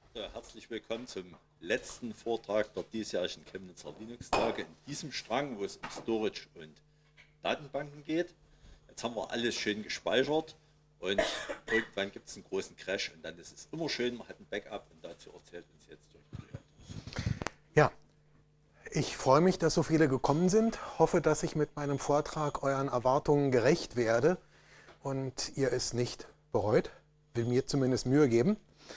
Ja, herzlich willkommen zum letzten Vortrag der diesjährigen Chemnitzer Linux-Tage in diesem Strang, wo es um Storage und Datenbanken geht. Jetzt haben wir alles schön gespeichert und irgendwann gibt es einen großen Crash und dann ist es immer schön, man hat ein Backup und dazu erzählt uns jetzt Jörg. Ja, ich freue mich, dass so viele gekommen sind. Hoffe, dass ich mit meinem Vortrag euren Erwartungen gerecht werde und ihr es nicht bereut. Will mir zumindest Mühe geben.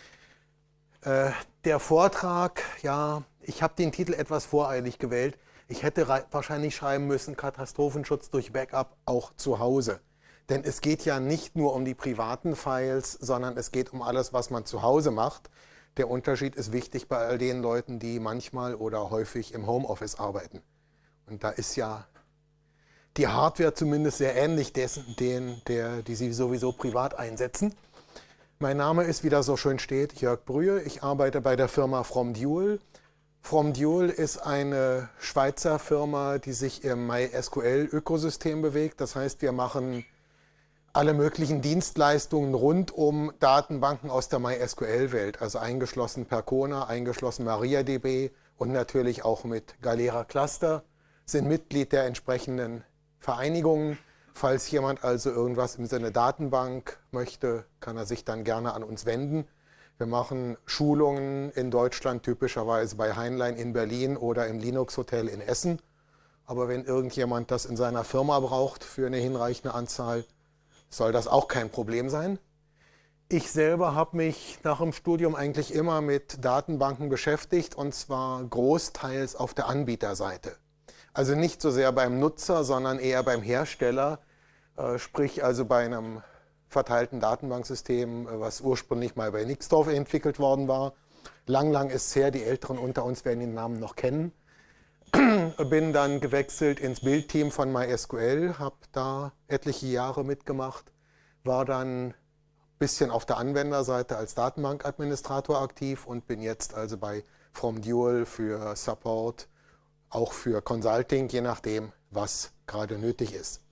Der Vortrag, ja, ich habe den Titel etwas voreilig gewählt. Ich hätte wahrscheinlich schreiben müssen, Katastrophenschutz durch Backup auch zu Hause. Denn es geht ja nicht nur um die privaten Files, sondern es geht um alles, was man zu Hause macht. Der Unterschied ist wichtig bei all den Leuten, die manchmal oder häufig im Homeoffice arbeiten. Und da ist ja die Hardware zumindest sehr ähnlich dessen, die sie sowieso privat einsetzen. Mein Name ist, wie das so schön steht, Jörg Brühe. Ich arbeite bei der Firma FromDual. FromDual ist eine Schweizer Firma, die sich im MySQL-Ökosystem bewegt. Das heißt, wir machen alle möglichen Dienstleistungen rund um Datenbanken aus der MySQL-Welt, also eingeschlossen Percona, eingeschlossen MariaDB und natürlich auch mit Galera Cluster, sind Mitglied der entsprechenden Vereinigungen. Falls jemand also irgendwas im Sinne Datenbank möchte, kann er sich dann gerne an uns wenden. Wir machen Schulungen in Deutschland, typischerweise bei Heinlein in Berlin oder im Linux Hotel in Essen. Aber wenn irgendjemand das in seiner Firma braucht für eine hinreichende Anzahl, soll das auch kein Problem sein. Ich selber habe mich nach dem Studium eigentlich immer mit Datenbanken beschäftigt, und zwar großteils auf der Anbieterseite. Also nicht so sehr beim Nutzer, sondern eher beim Hersteller, sprich also bei einem verteilten Datenbanksystem, was ursprünglich mal bei Nixdorf entwickelt worden war. Lang ist es her, die Älteren unter uns werden den Namen noch kennen. Bin dann gewechselt ins Bildteam von MySQL, habe da etliche Jahre mitgemacht, war dann ein bisschen auf der Anwenderseite als Datenbankadministrator aktiv und bin jetzt also bei FromDual für Support, auch für Consulting, je nachdem, was gerade nötig ist.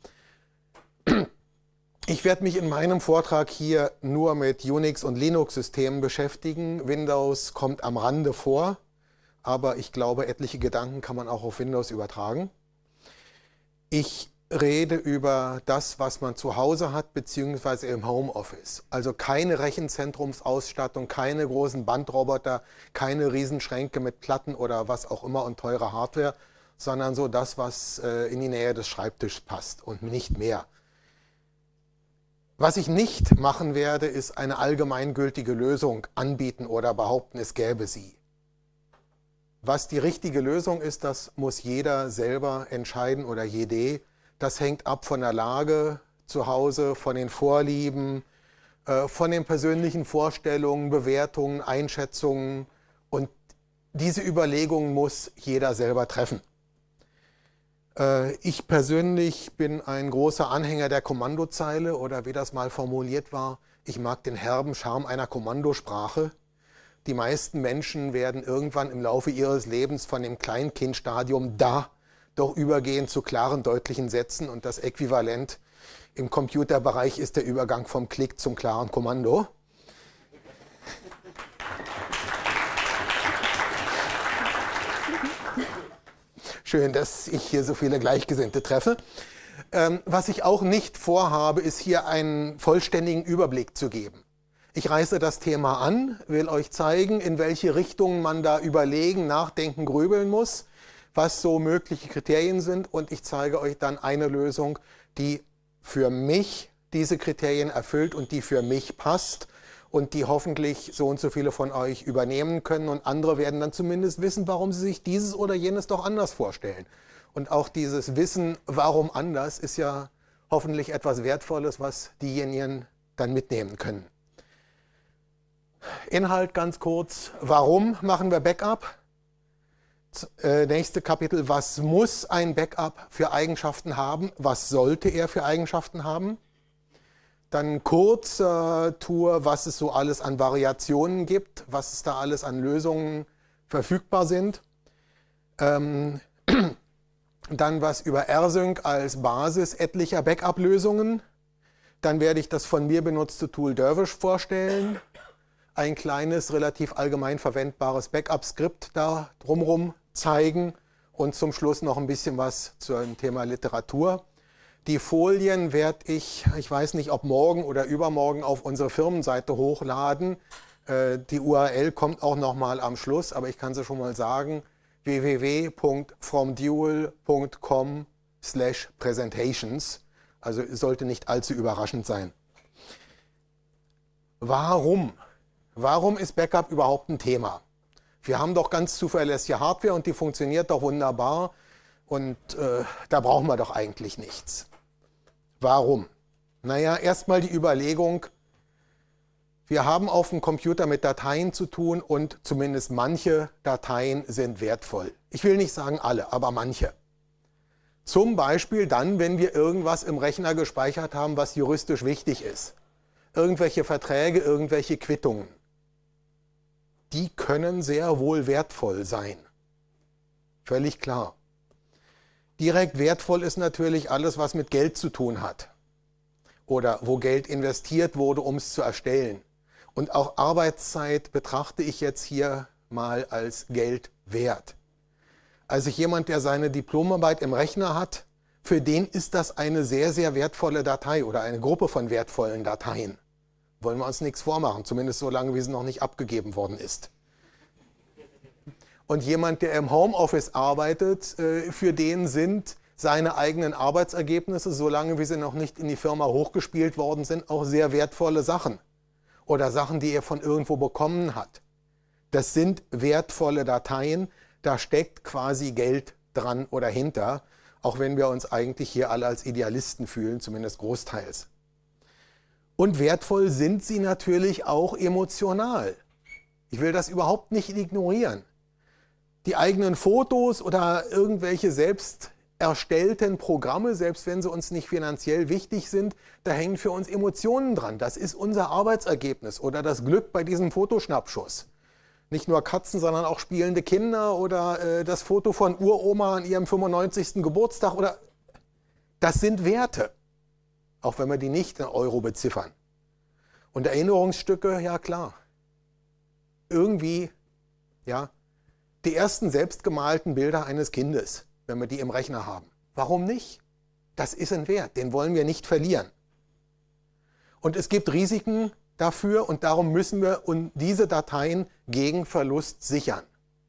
Ich werde mich in meinem Vortrag hier nur mit Unix- und Linux-Systemen beschäftigen. Windows kommt am Rande vor, aber ich glaube, etliche Gedanken kann man auch auf Windows übertragen. Ich rede über das, was man zu Hause hat, beziehungsweise im Homeoffice. Also keine Rechenzentrumsausstattung, keine großen Bandroboter, keine Riesenschränke mit Platten oder was auch immer und teure Hardware, sondern so das, was in die Nähe des Schreibtischs passt und nicht mehr. Was ich nicht machen werde, ist eine allgemeingültige Lösung anbieten oder behaupten, es gäbe sie. Was die richtige Lösung ist, das muss jeder selber entscheiden oder jede. Das hängt ab von der Lage zu Hause, von den Vorlieben, von den persönlichen Vorstellungen, Bewertungen, Einschätzungen. Und diese Überlegungen muss jeder selber treffen. Ich persönlich bin ein großer Anhänger der Kommandozeile oder wie das mal formuliert war, ich mag den herben Charme einer Kommandosprache. Die meisten Menschen werden irgendwann im Laufe ihres Lebens von dem Kleinkindstadium da doch übergehen zu klaren, deutlichen Sätzen, und das Äquivalent im Computerbereich ist der Übergang vom Klick zum klaren Kommando. Schön, dass ich hier so viele Gleichgesinnte treffe. Was ich auch nicht vorhabe, ist hier einen vollständigen Überblick zu geben. Ich reiße das Thema an, will euch zeigen, in welche Richtung man da überlegen, nachdenken, grübeln muss, was so mögliche Kriterien sind, und ich zeige euch dann eine Lösung, die für mich diese Kriterien erfüllt und die für mich passt und die hoffentlich so und so viele von euch übernehmen können, und andere werden dann zumindest wissen, warum sie sich dieses oder jenes doch anders vorstellen. Und auch dieses Wissen, warum anders, ist ja hoffentlich etwas Wertvolles, was diejenigen dann mitnehmen können. Inhalt ganz kurz: Warum machen wir Backup? Nächste Kapitel: Was muss ein Backup für Eigenschaften haben? Was sollte er für Eigenschaften haben? Dann kurz Tour, was es so alles an Variationen gibt, was es da alles an Lösungen verfügbar sind. Dann was über rsync als Basis etlicher Backup-Lösungen. Dann werde ich das von mir benutzte Tool Dervish vorstellen. ein kleines, relativ allgemein verwendbares Backup-Skript da drumherum zeigen und zum Schluss noch ein bisschen was zum Thema Literatur. Die Folien werde ich weiß nicht, ob morgen oder übermorgen auf unsere Firmenseite hochladen. Die URL kommt auch nochmal am Schluss, aber ich kann sie schon mal sagen, www.fromdual.com/presentations. Also sollte nicht allzu überraschend sein. Warum? Warum ist Backup überhaupt ein Thema? Wir haben doch ganz zuverlässige Hardware und die funktioniert doch wunderbar und da brauchen wir doch eigentlich nichts. Warum? Naja, erstmal die Überlegung, wir haben auf dem Computer mit Dateien zu tun und zumindest manche Dateien sind wertvoll. Ich will nicht sagen alle, aber manche. Zum Beispiel dann, wenn wir irgendwas im Rechner gespeichert haben, was juristisch wichtig ist. Irgendwelche Verträge, irgendwelche Quittungen. Die können sehr wohl wertvoll sein. Völlig klar. Direkt wertvoll ist natürlich alles, was mit Geld zu tun hat. Oder wo Geld investiert wurde, um es zu erstellen. Und auch Arbeitszeit betrachte ich jetzt hier mal als Geld wert. Also jemand, der seine Diplomarbeit im Rechner hat, für den ist das eine sehr, sehr wertvolle Datei oder eine Gruppe von wertvollen Dateien. Wollen wir uns nichts vormachen, zumindest so lange, wie sie noch nicht abgegeben worden ist. Und jemand, der im Homeoffice arbeitet, für den sind seine eigenen Arbeitsergebnisse, solange wie sie noch nicht in die Firma hochgespielt worden sind, auch sehr wertvolle Sachen. Oder Sachen, die er von irgendwo bekommen hat. Das sind wertvolle Dateien, da steckt quasi Geld dran oder hinter, auch wenn wir uns eigentlich hier alle als Idealisten fühlen, zumindest großteils. Und wertvoll sind sie natürlich auch emotional. Ich will das überhaupt nicht ignorieren. Die eigenen Fotos oder irgendwelche selbst erstellten Programme, selbst wenn sie uns nicht finanziell wichtig sind, da hängen für uns Emotionen dran. Das ist unser Arbeitsergebnis oder das Glück bei diesem Fotoschnappschuss. Nicht nur Katzen, sondern auch spielende Kinder oder das Foto von Uroma an ihrem 95. Geburtstag. Das sind Werte, auch wenn wir die nicht in Euro beziffern. Und Erinnerungsstücke, ja klar. Irgendwie, ja, die ersten selbstgemalten Bilder eines Kindes, wenn wir die im Rechner haben. Warum nicht? Das ist ein Wert, den wollen wir nicht verlieren. Und es gibt Risiken dafür und darum müssen wir diese Dateien gegen Verlust sichern.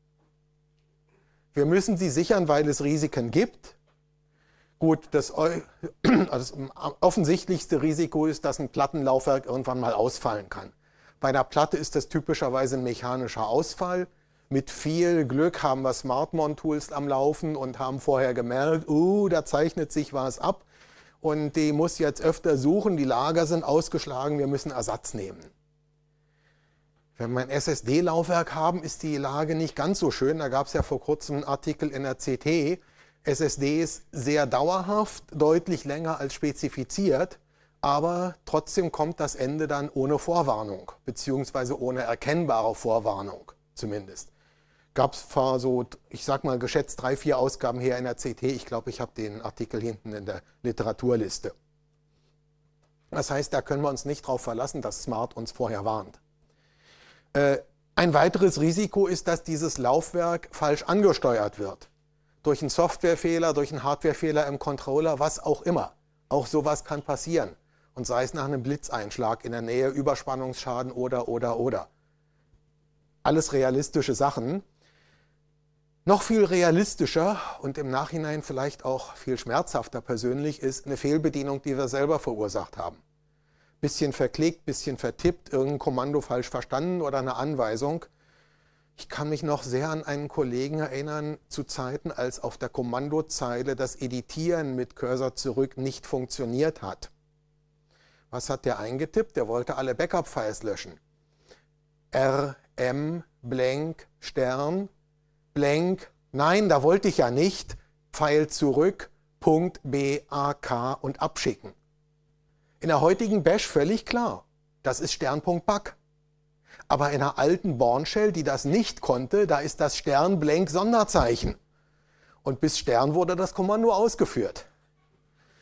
Wir müssen sie sichern, weil es Risiken gibt. Gut, das offensichtlichste Risiko ist, dass ein Plattenlaufwerk irgendwann mal ausfallen kann. Bei einer Platte ist das typischerweise ein mechanischer Ausfall. Mit viel Glück haben wir Smart-Mon-Tools am Laufen und haben vorher gemerkt, da zeichnet sich was ab und die muss jetzt öfter suchen, die Lager sind ausgeschlagen, wir müssen Ersatz nehmen. Wenn wir ein SSD-Laufwerk haben, ist die Lage nicht ganz so schön. Da gab es ja vor kurzem einen Artikel in der CT. SSDs sehr dauerhaft, deutlich länger als spezifiziert, aber trotzdem kommt das Ende dann ohne Vorwarnung, beziehungsweise ohne erkennbare Vorwarnung zumindest. Gab es vor so, ich sag mal geschätzt 3, 4 Ausgaben her in der CT. Ich glaube, ich habe den Artikel hinten in der Literaturliste. Das heißt, da können wir uns nicht darauf verlassen, dass Smart uns vorher warnt. Ein weiteres Risiko ist, dass dieses Laufwerk falsch angesteuert wird. Durch einen Softwarefehler, durch einen Hardwarefehler im Controller, was auch immer. Auch sowas kann passieren. Und sei es nach einem Blitzeinschlag in der Nähe, Überspannungsschaden oder. Alles realistische Sachen. Noch viel realistischer und im Nachhinein vielleicht auch viel schmerzhafter persönlich ist eine Fehlbedienung, die wir selber verursacht haben. Bisschen verklickt, bisschen vertippt, irgendein Kommando falsch verstanden oder eine Anweisung. Ich kann mich noch sehr an einen Kollegen erinnern, zu Zeiten, als auf der Kommandozeile das Editieren mit Cursor zurück nicht funktioniert hat. Was hat der eingetippt? Der wollte alle Backup-Files löschen. RM, blank, Stern, blank, nein, da wollte ich ja nicht, Pfeil zurück, .bak und abschicken. In der heutigen Bash völlig klar, das ist Stern.bak. Aber in einer alten Bourne Shell, die das nicht konnte, da ist das Stern, blank, Sonderzeichen. Und bis Stern wurde das Kommando ausgeführt.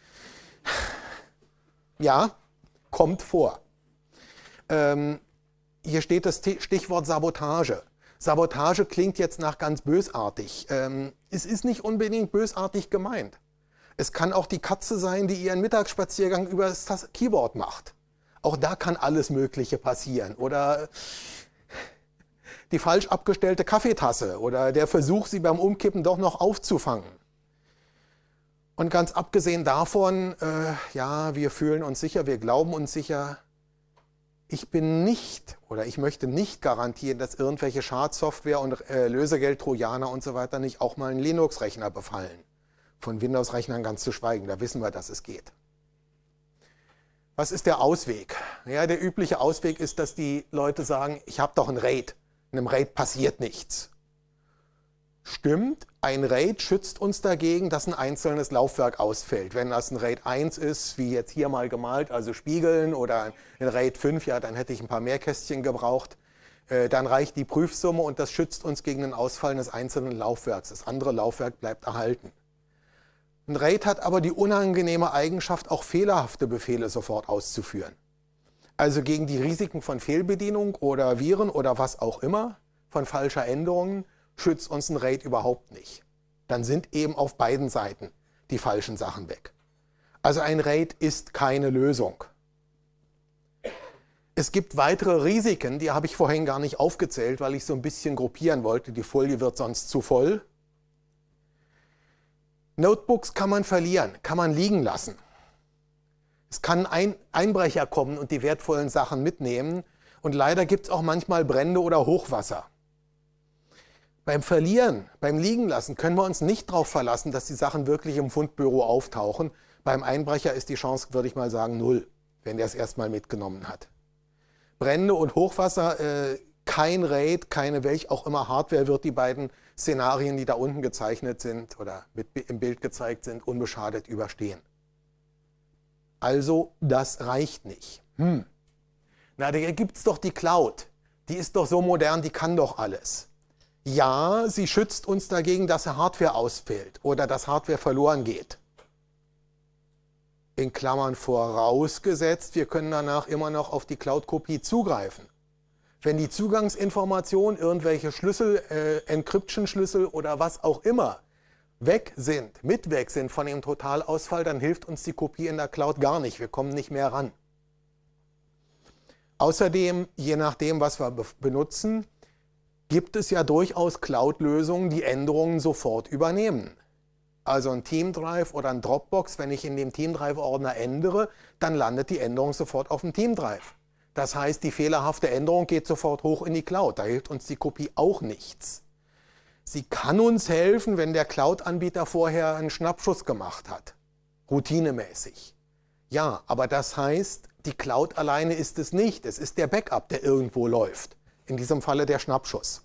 Ja, kommt vor. hier steht das Stichwort Sabotage. Sabotage klingt jetzt nach ganz bösartig. Es ist nicht unbedingt bösartig gemeint. Es kann auch die Katze sein, die ihren Mittagsspaziergang über das Keyboard macht. Auch da kann alles Mögliche passieren. Oder die falsch abgestellte Kaffeetasse oder der Versuch, sie beim Umkippen doch noch aufzufangen. Und ganz abgesehen davon, ja, wir fühlen uns sicher, wir glauben uns sicher. Ich bin nicht oder ich möchte nicht garantieren, dass irgendwelche Schadsoftware und Lösegeld-Trojaner und so weiter nicht auch mal einen Linux-Rechner befallen. Von Windows-Rechnern ganz zu schweigen, da wissen wir, dass es geht. Was ist der Ausweg? Ja, der übliche Ausweg ist, dass die Leute sagen, ich habe doch ein RAID. In einem RAID passiert nichts. Stimmt, ein RAID schützt uns dagegen, dass ein einzelnes Laufwerk ausfällt. Wenn das ein RAID 1 ist, wie jetzt hier mal gemalt, also Spiegeln, oder ein RAID 5, ja, dann hätte ich ein paar mehr Kästchen gebraucht. Dann reicht die Prüfsumme und das schützt uns gegen den Ausfall eines einzelnen Laufwerks. Das andere Laufwerk bleibt erhalten. Ein RAID hat aber die unangenehme Eigenschaft, auch fehlerhafte Befehle sofort auszuführen. Also gegen die Risiken von Fehlbedienung oder Viren oder was auch immer, von falscher Änderungen, schützt uns ein RAID überhaupt nicht. Dann sind eben auf beiden Seiten die falschen Sachen weg. Also ein RAID ist keine Lösung. Es gibt weitere Risiken, die habe ich vorhin gar nicht aufgezählt, weil ich so ein bisschen gruppieren wollte. Die Folie wird sonst zu voll. Notebooks kann man verlieren, kann man liegen lassen. Es kann ein Einbrecher kommen und die wertvollen Sachen mitnehmen. Und leider gibt es auch manchmal Brände oder Hochwasser. Beim Verlieren, beim Liegenlassen können wir uns nicht darauf verlassen, dass die Sachen wirklich im Fundbüro auftauchen. Beim Einbrecher ist die Chance, würde ich mal sagen, 0, wenn der es erstmal mitgenommen hat. Brände und Hochwasser, kein RAID, keine welch auch immer Hardware wird die beiden Szenarien, die da unten gezeichnet sind oder im Bild gezeigt sind, unbeschadet überstehen. Also das reicht nicht. Na, da gibt es doch die Cloud. Die ist doch so modern, die kann doch alles. Ja, sie schützt uns dagegen, dass Hardware ausfällt oder dass Hardware verloren geht. In Klammern vorausgesetzt, wir können danach immer noch auf die Cloud-Kopie zugreifen. Wenn die Zugangsinformationen, irgendwelche Schlüssel, Encryption-Schlüssel oder was auch immer weg sind, mit weg sind von dem Totalausfall, dann hilft uns die Kopie in der Cloud gar nicht. Wir kommen nicht mehr ran. Außerdem, je nachdem, was wir benutzen, gibt es ja durchaus Cloud-Lösungen, die Änderungen sofort übernehmen. Also ein Teamdrive oder ein Dropbox, wenn ich in dem Teamdrive-Ordner ändere, dann landet die Änderung sofort auf dem Teamdrive. Das heißt, die fehlerhafte Änderung geht sofort hoch in die Cloud. Da hilft uns die Kopie auch nichts. Sie kann uns helfen, wenn der Cloud-Anbieter vorher einen Schnappschuss gemacht hat. Routinemäßig. Ja, aber das heißt, die Cloud alleine ist es nicht. Es ist der Backup, der irgendwo läuft. In diesem Falle der Schnappschuss.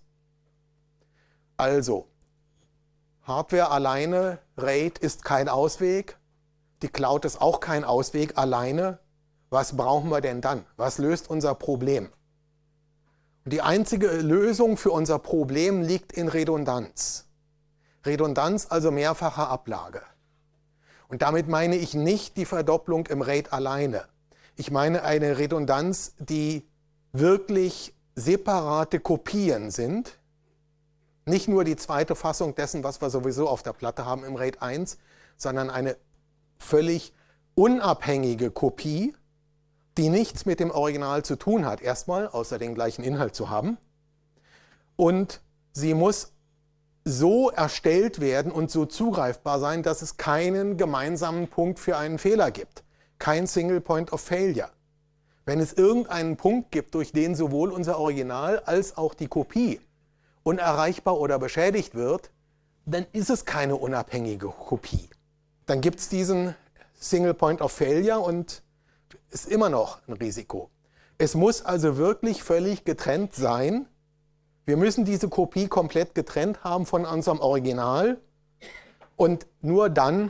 Also, Hardware alleine, RAID ist kein Ausweg. Die Cloud ist auch kein Ausweg alleine. Was brauchen wir denn dann? Was löst unser Problem? Und die einzige Lösung für unser Problem liegt in Redundanz. Redundanz, also mehrfache Ablage. Und damit meine ich nicht die Verdopplung im RAID alleine. Ich meine eine Redundanz, die wirklich separate Kopien sind. Nicht nur die zweite Fassung dessen, was wir sowieso auf der Platte haben im RAID 1, sondern eine völlig unabhängige Kopie, die nichts mit dem Original zu tun hat, erstmal, außer den gleichen Inhalt zu haben. Und sie muss so erstellt werden und so zugreifbar sein, dass es keinen gemeinsamen Punkt für einen Fehler gibt. Kein Single Point of Failure. Wenn es irgendeinen Punkt gibt, durch den sowohl unser Original als auch die Kopie unerreichbar oder beschädigt wird, dann ist es keine unabhängige Kopie. Dann gibt es diesen Single Point of Failure und ist immer noch ein Risiko. Es muss also wirklich völlig getrennt sein. Wir müssen diese Kopie komplett getrennt haben von unserem Original und nur dann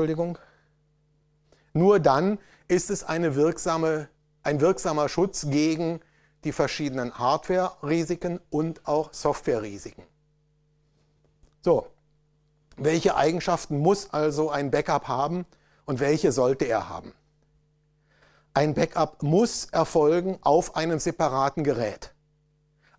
ist es ein wirksamer Schutz gegen die verschiedenen Hardware-Risiken und auch Software-Risiken. So, welche Eigenschaften muss also ein Backup haben und welche sollte er haben? Ein Backup muss erfolgen auf einem separaten Gerät.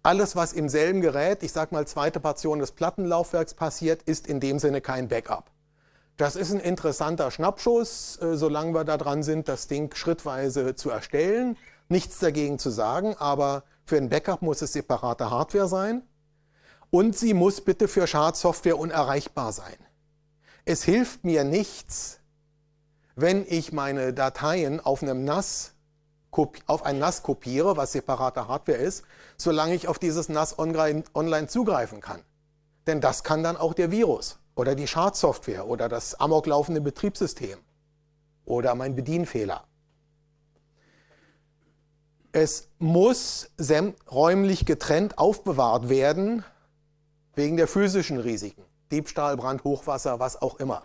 Alles, was im selben Gerät, ich sage mal zweite Portion des Plattenlaufwerks passiert, ist in dem Sinne kein Backup. Das ist ein interessanter Schnappschuss, solange wir da dran sind, das Ding schrittweise zu erstellen. Nichts dagegen zu sagen, aber für ein Backup muss es separate Hardware sein und sie muss bitte für Schadsoftware unerreichbar sein. Es hilft mir nichts, wenn ich meine Dateien auf ein NAS kopiere, was separate Hardware ist, solange ich auf dieses NAS online zugreifen kann. Denn das kann dann auch der Virus oder die Schadsoftware oder das amoklaufende Betriebssystem oder mein Bedienfehler. Es muss räumlich getrennt aufbewahrt werden, wegen der physischen Risiken. Diebstahl, Brand, Hochwasser, was auch immer.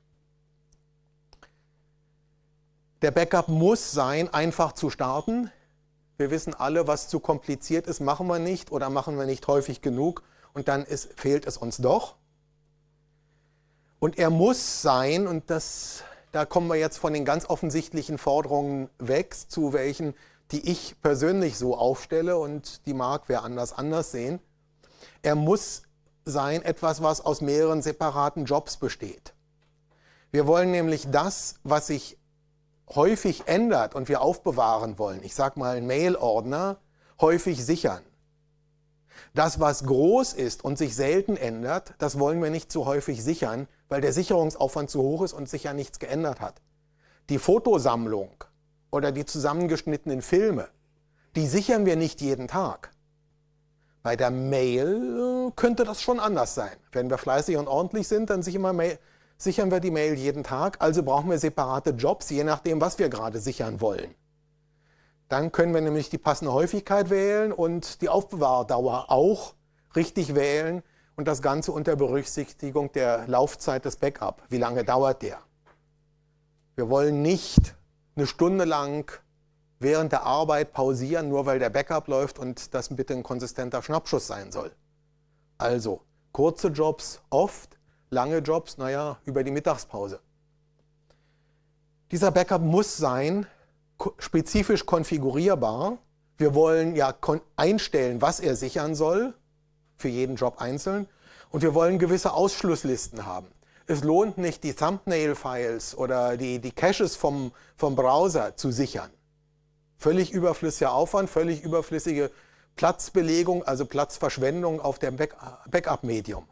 Der Backup muss sein, einfach zu starten. Wir wissen alle, was zu kompliziert ist, machen wir nicht oder machen wir nicht häufig genug und dann fehlt es uns doch. Und er muss sein, und da kommen wir jetzt von den ganz offensichtlichen Forderungen weg, zu welchen, die ich persönlich so aufstelle und die mag wer anders sehen. Er muss sein etwas, was aus mehreren separaten Jobs besteht. Wir wollen nämlich das, was sich häufig ändert und wir aufbewahren wollen, ich sage mal einen Mail-Ordner, häufig sichern. Das, was groß ist und sich selten ändert, das wollen wir nicht zu häufig sichern, weil der Sicherungsaufwand zu hoch ist und sich ja nichts geändert hat. Die Fotosammlung oder die zusammengeschnittenen Filme, die sichern wir nicht jeden Tag. Bei der Mail könnte das schon anders sein. Wenn wir fleißig und ordentlich sind, dann sichern wir die Mail jeden Tag, also brauchen wir separate Jobs, je nachdem, was wir gerade sichern wollen. Dann können wir nämlich die passende Häufigkeit wählen und die Aufbewahrdauer auch richtig wählen und das Ganze unter Berücksichtigung der Laufzeit des Backup. Wie lange dauert der? Wir wollen nicht eine Stunde lang während der Arbeit pausieren, nur weil der Backup läuft und das bitte ein konsistenter Schnappschuss sein soll. Also kurze Jobs oft, lange Jobs, naja, über die Mittagspause. Dieser Backup muss sein, spezifisch konfigurierbar. Wir wollen ja einstellen, was er sichern soll, für jeden Job einzeln. Und wir wollen gewisse Ausschlusslisten haben. Es lohnt nicht, die Thumbnail-Files oder die Caches vom Browser zu sichern. Völlig überflüssiger Aufwand, völlig überflüssige Platzbelegung, also Platzverschwendung auf dem Backup-Medium.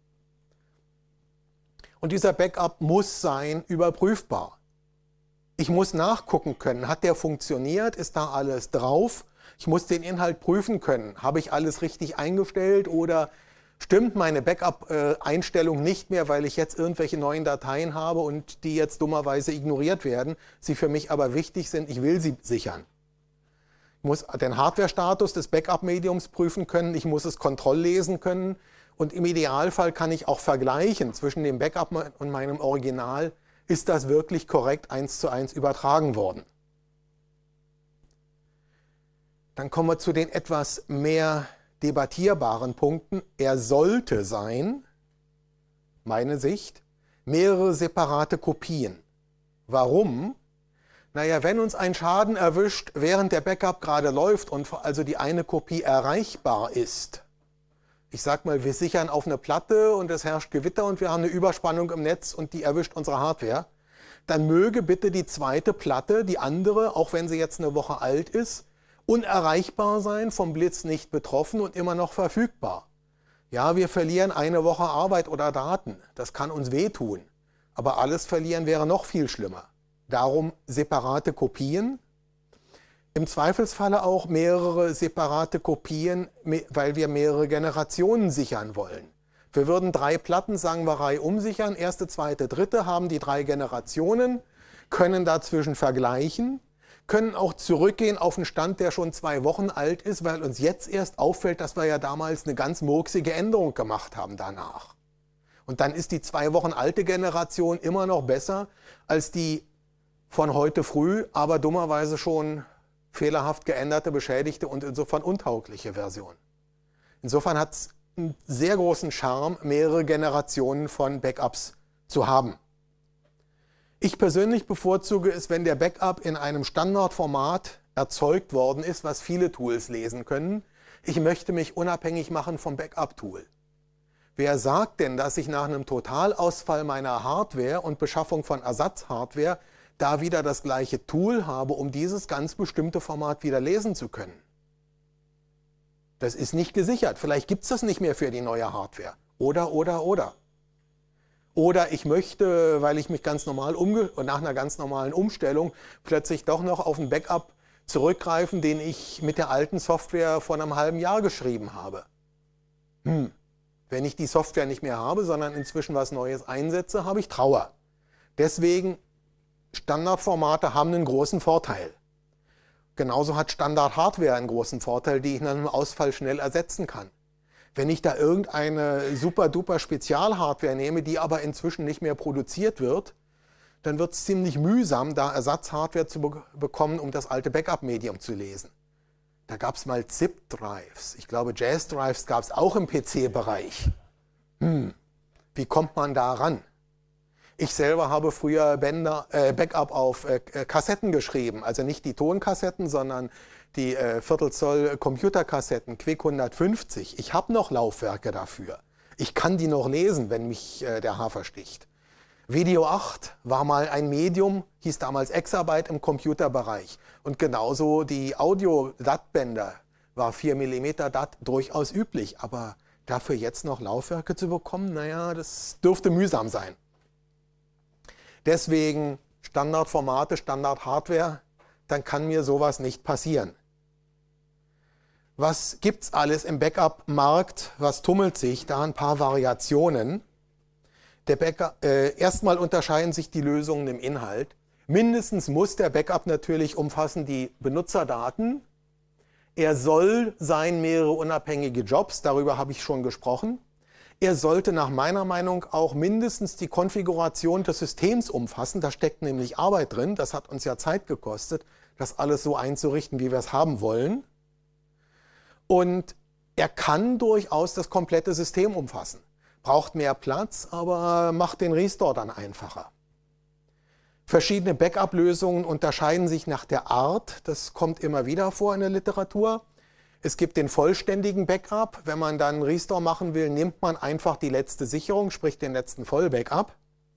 Und dieser Backup muss sein überprüfbar. Ich muss nachgucken können, hat der funktioniert, ist da alles drauf? Ich muss den Inhalt prüfen können, habe ich alles richtig eingestellt oder stimmt meine Backup-Einstellung nicht mehr, weil ich jetzt irgendwelche neuen Dateien habe und die jetzt dummerweise ignoriert werden, sie für mich aber wichtig sind, ich will sie sichern. Ich muss den Hardware-Status des Backup-Mediums prüfen können, ich muss es kontrolllesen können und im Idealfall kann ich auch vergleichen zwischen dem Backup und meinem Original, ist das wirklich korrekt 1:1 übertragen worden. Dann kommen wir zu den etwas mehr debattierbaren Punkten. Er sollte sein, meine Sicht, mehrere separate Kopien. Warum? Naja, wenn uns ein Schaden erwischt, während der Backup gerade läuft und also die eine Kopie erreichbar ist, ich sag mal, wir sichern auf eine Platte und es herrscht Gewitter und wir haben eine Überspannung im Netz und die erwischt unsere Hardware, dann möge bitte die zweite Platte, die andere, auch wenn sie jetzt eine Woche alt ist, unerreichbar sein, vom Blitz nicht betroffen und immer noch verfügbar. Ja, wir verlieren eine Woche Arbeit oder Daten, das kann uns wehtun, aber alles verlieren wäre noch viel schlimmer. Darum separate Kopien. Im Zweifelsfalle auch mehrere separate Kopien, weil wir mehrere Generationen sichern wollen. Wir würden 3 Platten, sagen wir, reihum sichern, erste, zweite, dritte, haben die 3 Generationen, können dazwischen vergleichen, können auch zurückgehen auf einen Stand, der schon 2 Wochen alt ist, weil uns jetzt erst auffällt, dass wir ja damals eine ganz murksige Änderung gemacht haben danach. Und dann ist die 2 Wochen alte Generation immer noch besser als die von heute früh, aber dummerweise schon fehlerhaft geänderte, beschädigte und insofern untaugliche Version. Insofern hat es einen sehr großen Charme, mehrere Generationen von Backups zu haben. Ich persönlich bevorzuge es, wenn der Backup in einem Standardformat erzeugt worden ist, was viele Tools lesen können. Ich möchte mich unabhängig machen vom Backup-Tool. Wer sagt denn, dass ich nach einem Totalausfall meiner Hardware und Beschaffung von Ersatzhardware da wieder das gleiche Tool habe, um dieses ganz bestimmte Format wieder lesen zu können? Das ist nicht gesichert. Vielleicht gibt es das nicht mehr für die neue Hardware. Oder. Oder ich möchte, weil ich mich ganz normal nach einer ganz normalen Umstellung plötzlich doch noch auf ein Backup zurückgreifen, den ich mit der alten Software vor einem halben Jahr geschrieben habe. Wenn ich die Software nicht mehr habe, sondern inzwischen was Neues einsetze, habe ich Trauer. Deswegen, Standardformate haben einen großen Vorteil. Genauso hat Standard-Hardware einen großen Vorteil, die ich nach einem Ausfall schnell ersetzen kann. Wenn ich da irgendeine super-duper Spezialhardware nehme, die aber inzwischen nicht mehr produziert wird, dann wird es ziemlich mühsam, da Ersatzhardware zu bekommen, um das alte Backup-Medium zu lesen. Da gab es mal ZIP-Drives. Ich glaube, Jazz-Drives gab es auch im PC-Bereich. Wie kommt man da ran? Ich selber habe früher Backup auf Kassetten geschrieben. Also nicht die Tonkassetten, sondern die Viertelzoll Computerkassetten, Quick 150. Ich habe noch Laufwerke dafür. Ich kann die noch lesen, wenn mich der Hafer sticht. Video 8 war mal ein Medium, hieß damals Exabyte im Computerbereich. Und genauso die Audio-DAT-Bänder war 4 mm DAT durchaus üblich. Aber dafür jetzt noch Laufwerke zu bekommen, naja, das dürfte mühsam sein. Deswegen Standardformate, Standard-Hardware, dann kann mir sowas nicht passieren. Was gibt es alles im Backup-Markt? Was tummelt sich? Da ein paar Variationen. Erstmal unterscheiden sich die Lösungen im Inhalt. Mindestens muss der Backup natürlich umfassen die Benutzerdaten. Er soll sein mehrere unabhängige Jobs, darüber habe ich schon gesprochen. Er sollte nach meiner Meinung auch mindestens die Konfiguration des Systems umfassen. Da steckt nämlich Arbeit drin. Das hat uns ja Zeit gekostet, das alles so einzurichten, wie wir es haben wollen. Und er kann durchaus das komplette System umfassen. Braucht mehr Platz, aber macht den Restore dann einfacher. Verschiedene Backup-Lösungen unterscheiden sich nach der Art. Das kommt immer wieder vor in der Literatur. Es gibt den vollständigen Backup. Wenn man dann Restore machen will, nimmt man einfach die letzte Sicherung, sprich den letzten Vollbackup.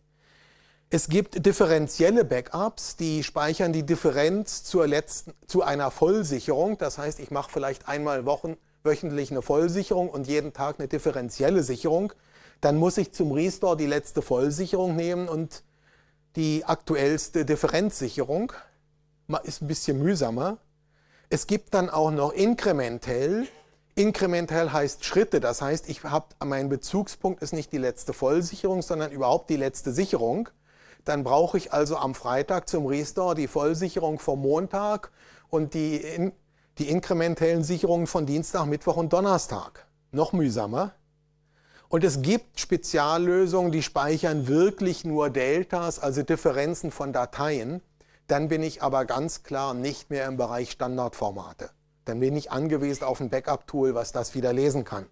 Es gibt differenzielle Backups, die speichern die Differenz zu einer Vollsicherung. Das heißt, ich mache vielleicht einmal wöchentlich eine Vollsicherung und jeden Tag eine differenzielle Sicherung. Dann muss ich zum Restore die letzte Vollsicherung nehmen und die aktuellste Differenzsicherung. Ist ein bisschen mühsamer. Es gibt dann auch noch inkrementell. Inkrementell heißt Schritte. Das heißt, mein Bezugspunkt ist nicht die letzte Vollsicherung, sondern überhaupt die letzte Sicherung. Dann brauche ich also am Freitag zum Restore die Vollsicherung vom Montag und die inkrementellen Sicherungen von Dienstag, Mittwoch und Donnerstag. Noch mühsamer. Und es gibt Speziallösungen, die speichern wirklich nur Deltas, also Differenzen von Dateien. Dann bin ich aber ganz klar nicht mehr im Bereich Standardformate. Dann bin ich angewiesen auf ein Backup-Tool, was das wieder lesen kann.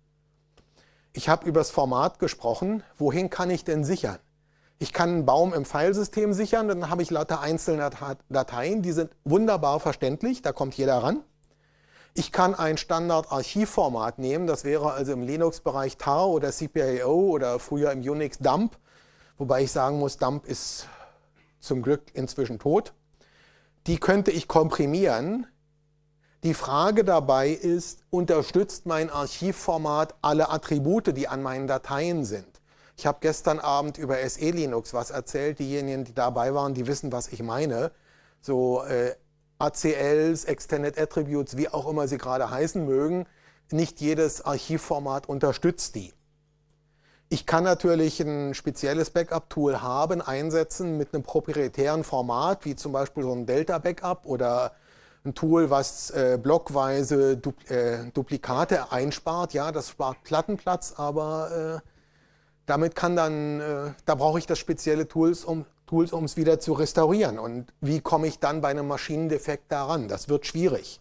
Ich habe über das Format gesprochen. Wohin kann ich denn sichern? Ich kann einen Baum im Filesystem sichern, dann habe ich lauter einzelne Dateien, die sind wunderbar verständlich, da kommt jeder ran. Ich kann ein Standard-Archivformat nehmen, das wäre also im Linux-Bereich tar oder CPIO oder früher im Unix dump, wobei ich sagen muss, dump ist zum Glück inzwischen tot. Die könnte ich komprimieren. Die Frage dabei ist, unterstützt mein Archivformat alle Attribute, die an meinen Dateien sind? Ich habe gestern Abend über SE Linux was erzählt. Diejenigen, die dabei waren, die wissen, was ich meine. So ACLs, Extended Attributes, wie auch immer sie gerade heißen mögen. Nicht jedes Archivformat unterstützt die. Ich kann natürlich ein spezielles Backup-Tool haben, einsetzen mit einem proprietären Format, wie zum Beispiel so ein Delta-Backup oder ein Tool, was blockweise Duplikate einspart. Ja, das spart Plattenplatz, aber damit da brauche ich das spezielle Tools, um es wieder zu restaurieren. Und wie komme ich dann bei einem Maschinendefekt daran? Das wird schwierig.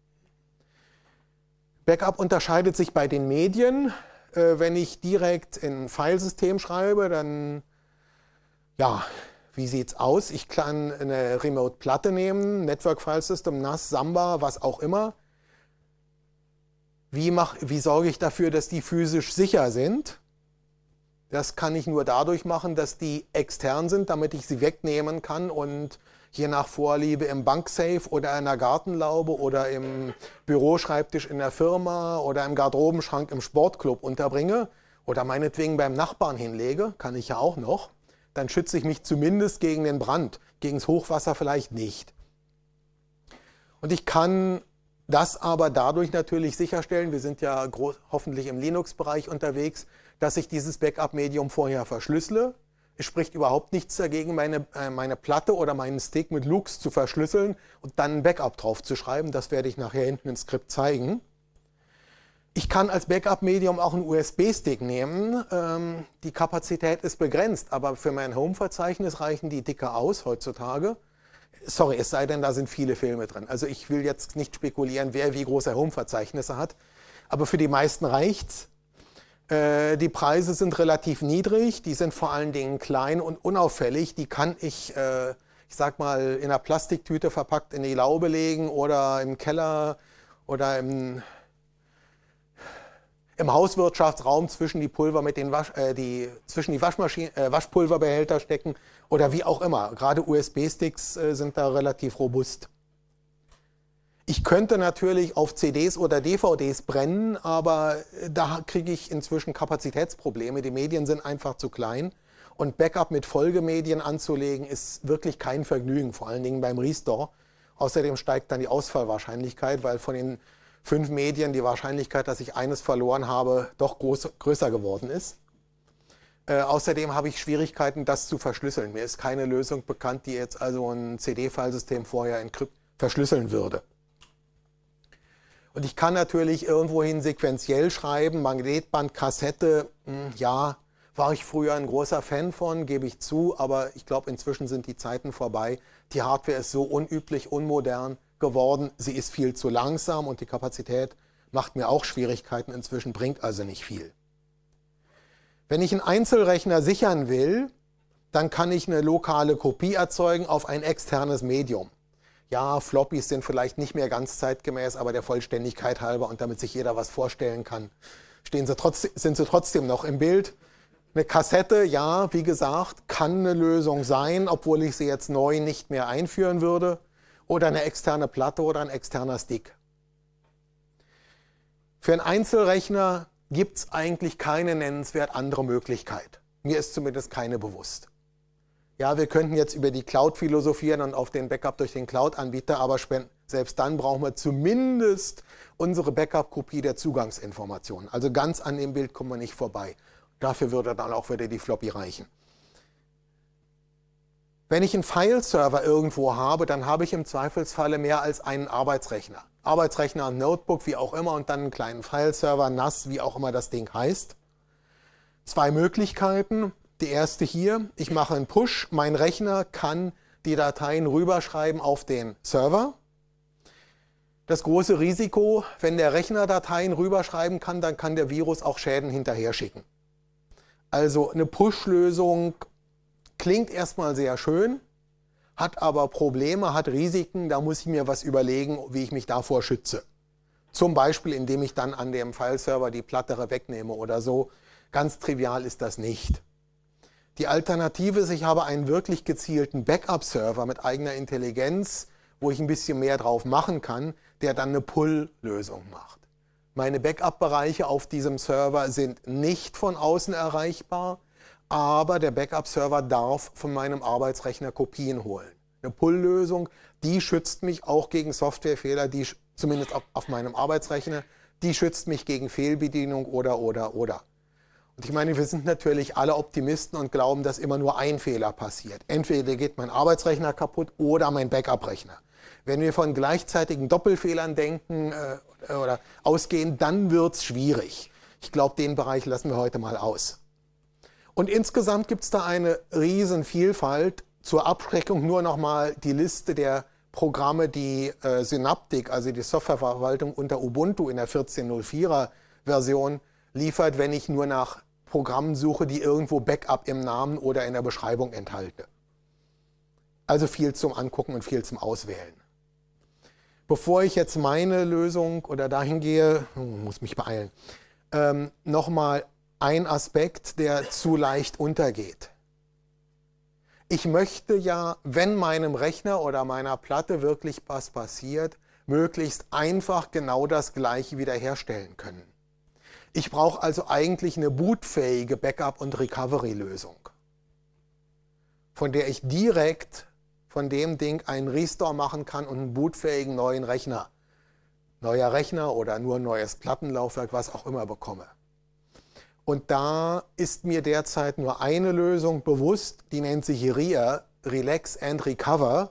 Backup unterscheidet sich bei den Medien. Wenn ich direkt in ein Filesystem schreibe, dann, ja, wie sieht es aus? Ich kann eine Remote-Platte nehmen, Network File System, NAS, Samba, was auch immer. Wie sorge ich dafür, dass die physisch sicher sind? Das kann ich nur dadurch machen, dass die extern sind, damit ich sie wegnehmen kann und je nach Vorliebe im Banksafe oder in der Gartenlaube oder im Büroschreibtisch in der Firma oder im Garderobenschrank im Sportclub unterbringe oder meinetwegen beim Nachbarn hinlege, kann ich ja auch noch. Dann schütze ich mich zumindest gegen den Brand, gegen das Hochwasser vielleicht nicht. Und ich kann das aber dadurch natürlich sicherstellen, wir sind ja hoffentlich im Linux-Bereich unterwegs, dass ich dieses Backup-Medium vorher verschlüssele. Es spricht überhaupt nichts dagegen, meine Platte oder meinen Stick mit LUKS zu verschlüsseln und dann ein Backup drauf zu schreiben. Das werde ich nachher hinten im Skript zeigen. Ich kann als Backup-Medium auch einen USB-Stick nehmen. Die Kapazität ist begrenzt, aber für mein Home-Verzeichnis reichen die dicke aus heutzutage. Sorry, es sei denn, da sind viele Filme drin. Also ich will jetzt nicht spekulieren, wer wie große Home-Verzeichnisse hat, aber für die meisten reicht's. Die Preise sind relativ niedrig, die sind vor allen Dingen klein und unauffällig. Die kann ich sag mal, in einer Plastiktüte verpackt in die Laube legen oder im Keller oder im Hauswirtschaftsraum zwischen die Pulver mit den zwischen die Waschpulverbehälter stecken oder wie auch immer. Gerade USB-Sticks sind da relativ robust. Ich könnte natürlich auf CDs oder DVDs brennen, aber da kriege ich inzwischen Kapazitätsprobleme. Die Medien sind einfach zu klein und Backup mit Folgemedien anzulegen ist wirklich kein Vergnügen, vor allen Dingen beim Restore. Außerdem steigt dann die Ausfallwahrscheinlichkeit, weil von den 5 Medien die Wahrscheinlichkeit, dass ich eines verloren habe, doch größer geworden ist. Außerdem habe ich Schwierigkeiten, das zu verschlüsseln. Mir ist keine Lösung bekannt, die jetzt also ein CD-Filesystem vorher verschlüsseln würde. Und ich kann natürlich irgendwohin sequenziell schreiben, Magnetband, Kassette, ja, war ich früher ein großer Fan von, gebe ich zu, aber ich glaube, inzwischen sind die Zeiten vorbei. Die Hardware ist so unüblich, unmodern geworden, sie ist viel zu langsam und die Kapazität macht mir auch Schwierigkeiten inzwischen, bringt also nicht viel. Wenn ich einen Einzelrechner sichern will, dann kann ich eine lokale Kopie erzeugen auf ein externes Medium. Ja, Floppies sind vielleicht nicht mehr ganz zeitgemäß, aber der Vollständigkeit halber und damit sich jeder was vorstellen kann, sind sie trotzdem noch im Bild. Eine Kassette, ja, wie gesagt, kann eine Lösung sein, obwohl ich sie jetzt neu nicht mehr einführen würde. Oder eine externe Platte oder ein externer Stick. Für einen Einzelrechner gibt es eigentlich keine nennenswert andere Möglichkeit. Mir ist zumindest keine bewusst. Ja, wir könnten jetzt über die Cloud philosophieren und auf den Backup durch den Cloud-Anbieter, aber selbst dann brauchen wir zumindest unsere Backup-Kopie der Zugangsinformationen. Also ganz an dem Bild kommen wir nicht vorbei. Dafür würde dann auch wieder die Floppy reichen. Wenn ich einen File-Server irgendwo habe, dann habe ich im Zweifelsfalle mehr als einen Arbeitsrechner. Arbeitsrechner, ein Notebook, wie auch immer, und dann einen kleinen File-Server, NAS, wie auch immer das Ding heißt. 2 Möglichkeiten. Die erste hier, ich mache einen Push, mein Rechner kann die Dateien rüberschreiben auf den Server. Das große Risiko, wenn der Rechner Dateien rüberschreiben kann, dann kann der Virus auch Schäden hinterher schicken. Also eine Push-Lösung klingt erstmal sehr schön, hat aber Probleme, hat Risiken, da muss ich mir was überlegen, wie ich mich davor schütze. Zum Beispiel, indem ich dann an dem File-Server die Platte wegnehme oder so. Ganz trivial ist das nicht. Die Alternative ist, ich habe einen wirklich gezielten Backup-Server mit eigener Intelligenz, wo ich ein bisschen mehr drauf machen kann, der dann eine Pull-Lösung macht. Meine Backup-Bereiche auf diesem Server sind nicht von außen erreichbar, aber der Backup-Server darf von meinem Arbeitsrechner Kopien holen. Eine Pull-Lösung, die schützt mich auch gegen Softwarefehler, zumindest auf meinem Arbeitsrechner, die schützt mich gegen Fehlbedienung oder. Und ich meine, wir sind natürlich alle Optimisten und glauben, dass immer nur ein Fehler passiert. Entweder geht mein Arbeitsrechner kaputt oder mein Backup-Rechner. Wenn wir von gleichzeitigen Doppelfehlern denken oder ausgehen, dann wird es schwierig. Ich glaube, den Bereich lassen wir heute mal aus. Und insgesamt gibt es da eine riesen Vielfalt. Zur Abschreckung nur nochmal die Liste der Programme, die Synaptic, also die Softwareverwaltung unter Ubuntu in der 14.04er Version liefert, wenn ich nur nach Programmen suche, die irgendwo Backup im Namen oder in der Beschreibung enthalten. Also viel zum Angucken und viel zum Auswählen. Bevor ich jetzt meine Lösung oder dahin gehe, muss mich beeilen, nochmal ein Aspekt, der zu leicht untergeht. Ich möchte ja, wenn meinem Rechner oder meiner Platte wirklich was passiert, möglichst einfach genau das Gleiche wiederherstellen können. Ich brauche also eigentlich eine bootfähige Backup- und Recovery-Lösung, von der ich direkt von dem Ding einen Restore machen kann und einen bootfähigen neuen Rechner, neuer Rechner oder nur neues Plattenlaufwerk, was auch immer bekomme. Und da ist mir derzeit nur eine Lösung bewusst, die nennt sich RIA, Relax and Recover.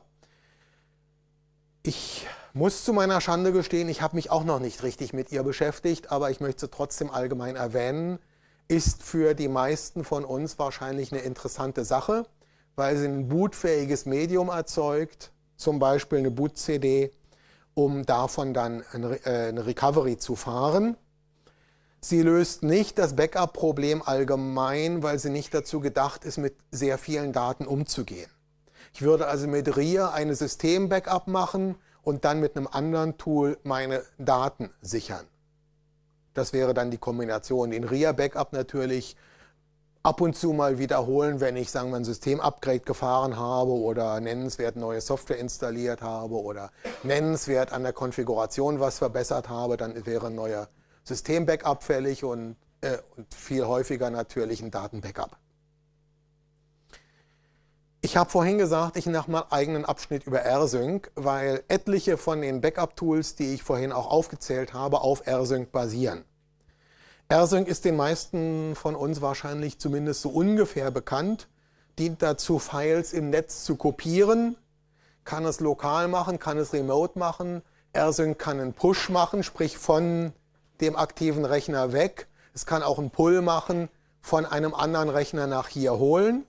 Ich muss zu meiner Schande gestehen, ich habe mich auch noch nicht richtig mit ihr beschäftigt, aber ich möchte sie trotzdem allgemein erwähnen. Ist für die meisten von uns wahrscheinlich eine interessante Sache, weil sie ein bootfähiges Medium erzeugt, zum Beispiel eine Boot-CD, um davon dann eine Recovery zu fahren. Sie löst nicht das Backup-Problem allgemein, weil sie nicht dazu gedacht ist, mit sehr vielen Daten umzugehen. Ich würde also mit RIA eine System-Backup machen und dann mit einem anderen Tool meine Daten sichern. Das wäre dann die Kombination. Den RIA-Backup natürlich ab und zu mal wiederholen, wenn ich, sagen wir, ein System-Upgrade gefahren habe oder nennenswert neue Software installiert habe oder nennenswert an der Konfiguration was verbessert habe, dann wäre ein neuer System-Backup fällig und viel häufiger natürlich ein Daten-Backup. Ich habe vorhin gesagt, ich mache mal einen eigenen Abschnitt über rsync, weil etliche von den Backup-Tools, die ich vorhin auch aufgezählt habe, auf rsync basieren. rsync ist den meisten von uns wahrscheinlich zumindest so ungefähr bekannt, dient dazu, Files im Netz zu kopieren, kann es lokal machen, kann es remote machen. rsync kann einen Push machen, sprich von dem aktiven Rechner weg. Es kann auch einen Pull machen, von einem anderen Rechner nach hier holen.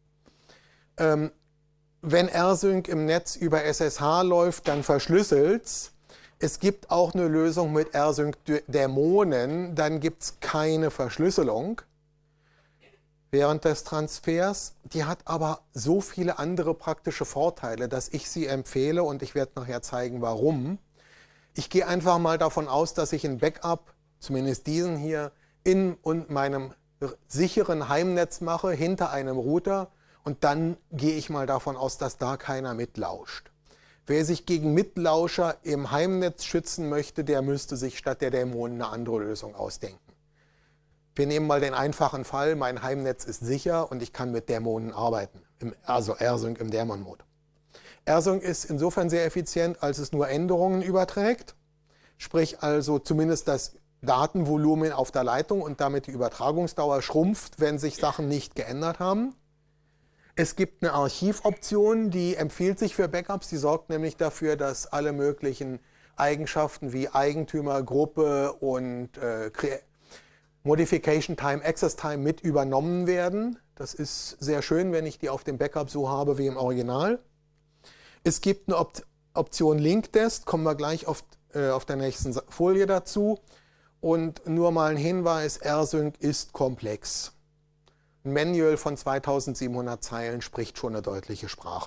Wenn rsync im Netz über SSH läuft, dann verschlüsselt es. Es gibt auch eine Lösung mit rsync-Dämonen, dann gibt es keine Verschlüsselung während des Transfers. Die hat aber so viele andere praktische Vorteile, dass ich sie empfehle und ich werde nachher zeigen, warum. Ich gehe einfach mal davon aus, dass ich ein Backup, zumindest diesen hier, in und meinem sicheren Heimnetz mache, hinter einem Router. Und dann gehe ich mal davon aus, dass da keiner mitlauscht. Wer sich gegen Mitlauscher im Heimnetz schützen möchte, der müsste sich statt der Dämonen eine andere Lösung ausdenken. Wir nehmen mal den einfachen Fall, mein Heimnetz ist sicher und ich kann mit Dämonen arbeiten, also rsync im Dämon-Mode. rsync ist insofern sehr effizient, als es nur Änderungen überträgt, sprich also zumindest das Datenvolumen auf der Leitung und damit die Übertragungsdauer schrumpft, wenn sich Sachen nicht geändert haben. Es gibt eine Archivoption, die empfiehlt sich für Backups, die sorgt nämlich dafür, dass alle möglichen Eigenschaften wie Eigentümer, Gruppe und Modification Time, Access Time mit übernommen werden. Das ist sehr schön, wenn ich die auf dem Backup so habe wie im Original. Es gibt eine Option Linkdest, kommen wir gleich auf der nächsten Folie dazu. Und nur mal ein Hinweis, rsync ist komplex. Ein Manual von 2700 Zeilen spricht schon eine deutliche Sprache.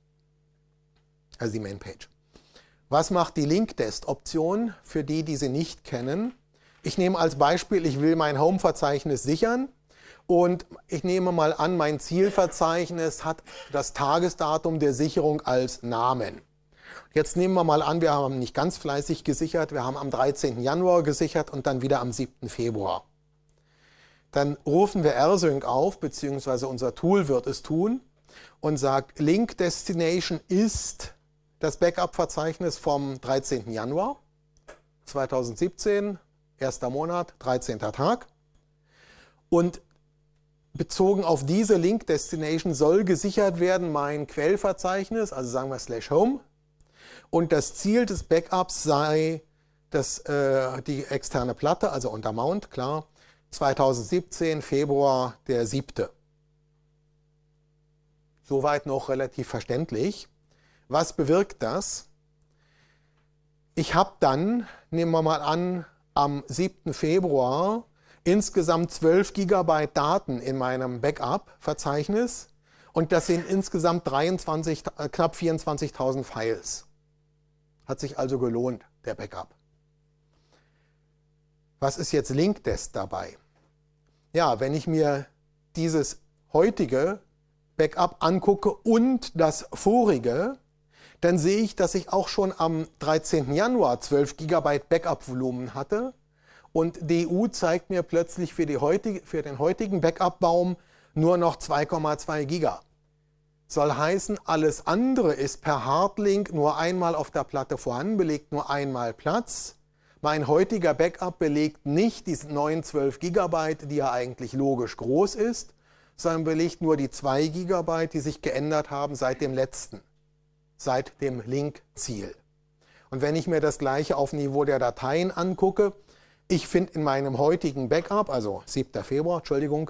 Also die Mainpage. Was macht die Linkdest-Option für die, die sie nicht kennen? Ich nehme als Beispiel, ich will mein Home-Verzeichnis sichern und ich nehme mal an, mein Zielverzeichnis hat das Tagesdatum der Sicherung als Namen. Jetzt nehmen wir mal an, wir haben nicht ganz fleißig gesichert, wir haben am 13. Januar gesichert und dann wieder am 7. Februar. Dann rufen wir rsync auf, beziehungsweise unser Tool wird es tun und sagt, Link Destination ist das Backup-Verzeichnis vom 13. Januar 2017, 1. Monat, 13. Tag. Und bezogen auf diese Link Destination soll gesichert werden mein Quellverzeichnis, also sagen wir /home. Und das Ziel des Backups sei die externe Platte, also unter Mount, klar, 2017, Februar der 7. Soweit noch relativ verständlich. Was bewirkt das? Ich habe dann, nehmen wir mal an, am 7. Februar insgesamt 12 GB Daten in meinem Backup-Verzeichnis und das sind insgesamt knapp 24.000 Files. Hat sich also gelohnt, der Backup. Was ist jetzt Linktest dabei? Ja, wenn ich mir dieses heutige Backup angucke und das vorige, dann sehe ich, dass ich auch schon am 13. Januar 12 GB Backup-Volumen hatte. Und die EU zeigt mir plötzlich für den heutigen Backup-Baum nur noch 2,2 Giga. Soll heißen, alles andere ist per Hardlink nur einmal auf der Platte vorhanden, belegt nur einmal Platz. Mein heutiger Backup belegt nicht diese neuen 12 GB, die ja eigentlich logisch groß ist, sondern belegt nur die 2 GB, die sich geändert haben seit dem letzten, seit dem Link-Ziel. Und wenn ich mir das gleiche auf Niveau der Dateien angucke, ich finde in meinem heutigen Backup, also 7. Februar, Entschuldigung,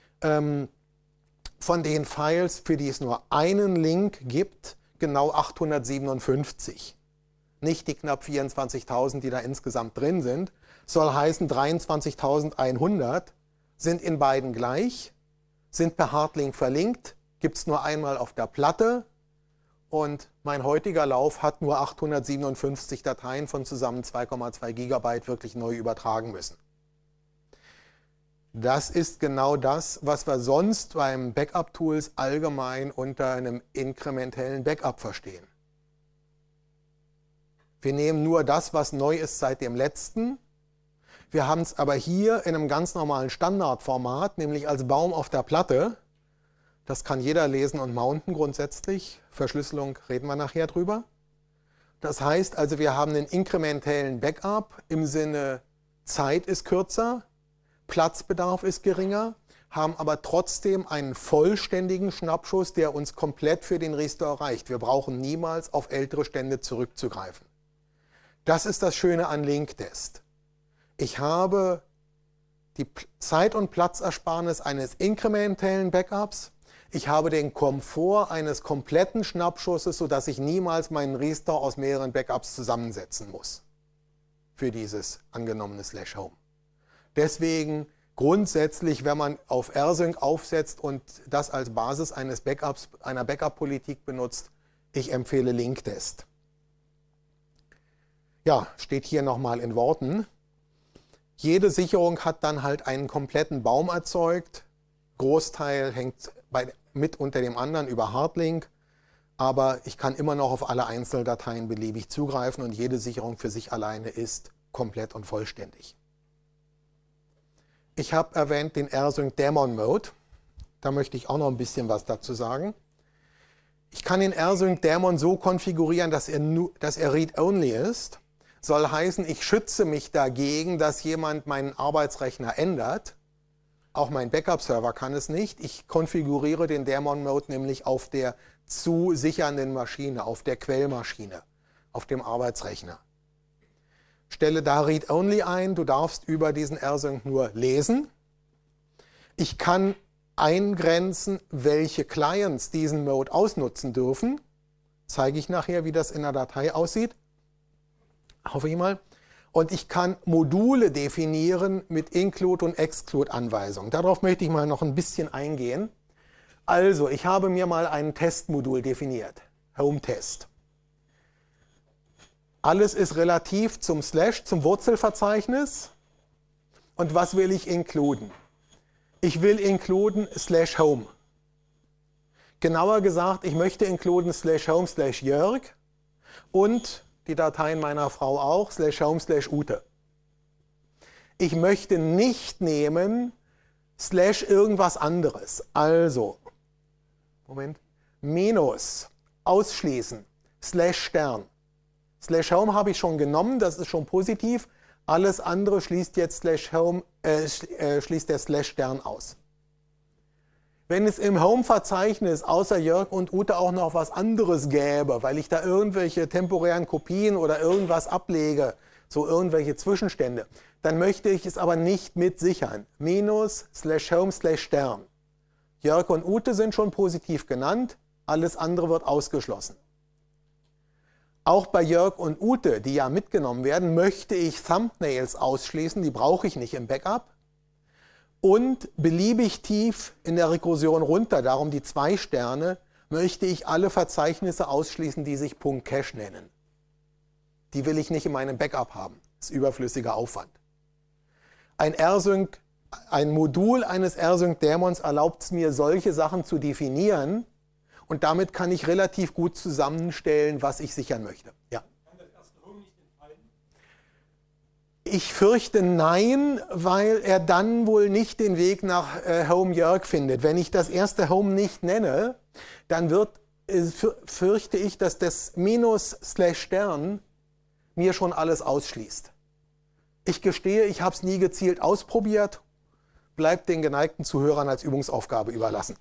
von den Files, für die es nur einen Link gibt, genau 857. Nicht die knapp 24.000, die da insgesamt drin sind. Soll heißen, 23.100 sind in beiden gleich, sind per Hardlink verlinkt, gibt es nur einmal auf der Platte. Und mein heutiger Lauf hat nur 857 Dateien von zusammen 2,2 GB wirklich neu übertragen müssen. Das ist genau das, was wir sonst beim Backup-Tools allgemein unter einem inkrementellen Backup verstehen. Wir nehmen nur das, was neu ist seit dem letzten. Wir haben es aber hier in einem ganz normalen Standardformat, nämlich als Baum auf der Platte. Das kann jeder lesen und mounten grundsätzlich. Verschlüsselung reden wir nachher drüber. Das heißt also, wir haben einen inkrementellen Backup im Sinne Zeit ist kürzer, Platzbedarf ist geringer, haben aber trotzdem einen vollständigen Schnappschuss, der uns komplett für den Restore reicht. Wir brauchen niemals auf ältere Stände zurückzugreifen. Das ist das Schöne an Linktest. Ich habe die Zeit- und Platzersparnis eines inkrementellen Backups. Ich habe den Komfort eines kompletten Schnappschusses, sodass ich niemals meinen Restore aus mehreren Backups zusammensetzen muss für dieses angenommene /home. Deswegen grundsätzlich, wenn man auf rsync aufsetzt und das als Basis eines Backups, einer Backup-Politik benutzt, ich empfehle Linktest. Ja, steht hier nochmal in Worten. Jede Sicherung hat dann halt einen kompletten Baum erzeugt. Großteil hängt mit unter dem anderen über Hardlink, aber ich kann immer noch auf alle Einzeldateien beliebig zugreifen und jede Sicherung für sich alleine ist komplett und vollständig. Ich habe erwähnt den rsync Daemon Mode. Da möchte ich auch noch ein bisschen was dazu sagen. Ich kann den rsync Daemon so konfigurieren, dass er read-only ist. Soll heißen, ich schütze mich dagegen, dass jemand meinen Arbeitsrechner ändert. Auch mein Backup-Server kann es nicht. Ich konfiguriere den Daemon-Mode nämlich auf der zu sichernden Maschine, auf der Quellmaschine, auf dem Arbeitsrechner. Stelle da Read-Only ein. Du darfst über diesen rsync nur lesen. Ich kann eingrenzen, welche Clients diesen Mode ausnutzen dürfen. Zeige ich nachher, wie das in der Datei aussieht. Hoffe ich mal. Und ich kann Module definieren mit Include- und Exclude-Anweisungen. Darauf möchte ich mal noch ein bisschen eingehen. Also, ich habe mir mal ein Testmodul definiert. Home-Test. Alles ist relativ zum zum Wurzelverzeichnis. Und was will ich inkluden? Ich will inkluden /home. Genauer gesagt, ich möchte inkluden /home/Jörg und die Dateien meiner Frau auch, /home/Ute. Ich möchte nicht nehmen irgendwas anderes. Also, Moment, minus, ausschließen, /Stern. /home habe ich schon genommen, das ist schon positiv. Alles andere schließt jetzt schließt der /Stern aus. Wenn es im Home-Verzeichnis außer Jörg und Ute auch noch was anderes gäbe, weil ich da irgendwelche temporären Kopien oder irgendwas ablege, so irgendwelche Zwischenstände, dann möchte ich es aber nicht mit sichern. Minus /home/Stern. Jörg und Ute sind schon positiv genannt, alles andere wird ausgeschlossen. Auch bei Jörg und Ute, die ja mitgenommen werden, möchte ich Thumbnails ausschließen, die brauche ich nicht im Backup. Und beliebig tief in der Rekursion runter, darum die 2 Sterne, möchte ich alle Verzeichnisse ausschließen, die sich .cache nennen. Die will ich nicht in meinem Backup haben. Das ist überflüssiger Aufwand. Ein Modul eines rsync-Daemons erlaubt es mir, solche Sachen zu definieren und damit kann ich relativ gut zusammenstellen, was ich sichern möchte. Ja. Kann das erste Home nicht entfallen? Ich fürchte nein, weil er dann wohl nicht den Weg nach Home Jörg findet. Wenn ich das erste Home nicht nenne, dann fürchte ich, dass das /Stern mir schon alles ausschließt. Ich gestehe, ich habe es nie gezielt ausprobiert, bleibt den geneigten Zuhörern als Übungsaufgabe überlassen.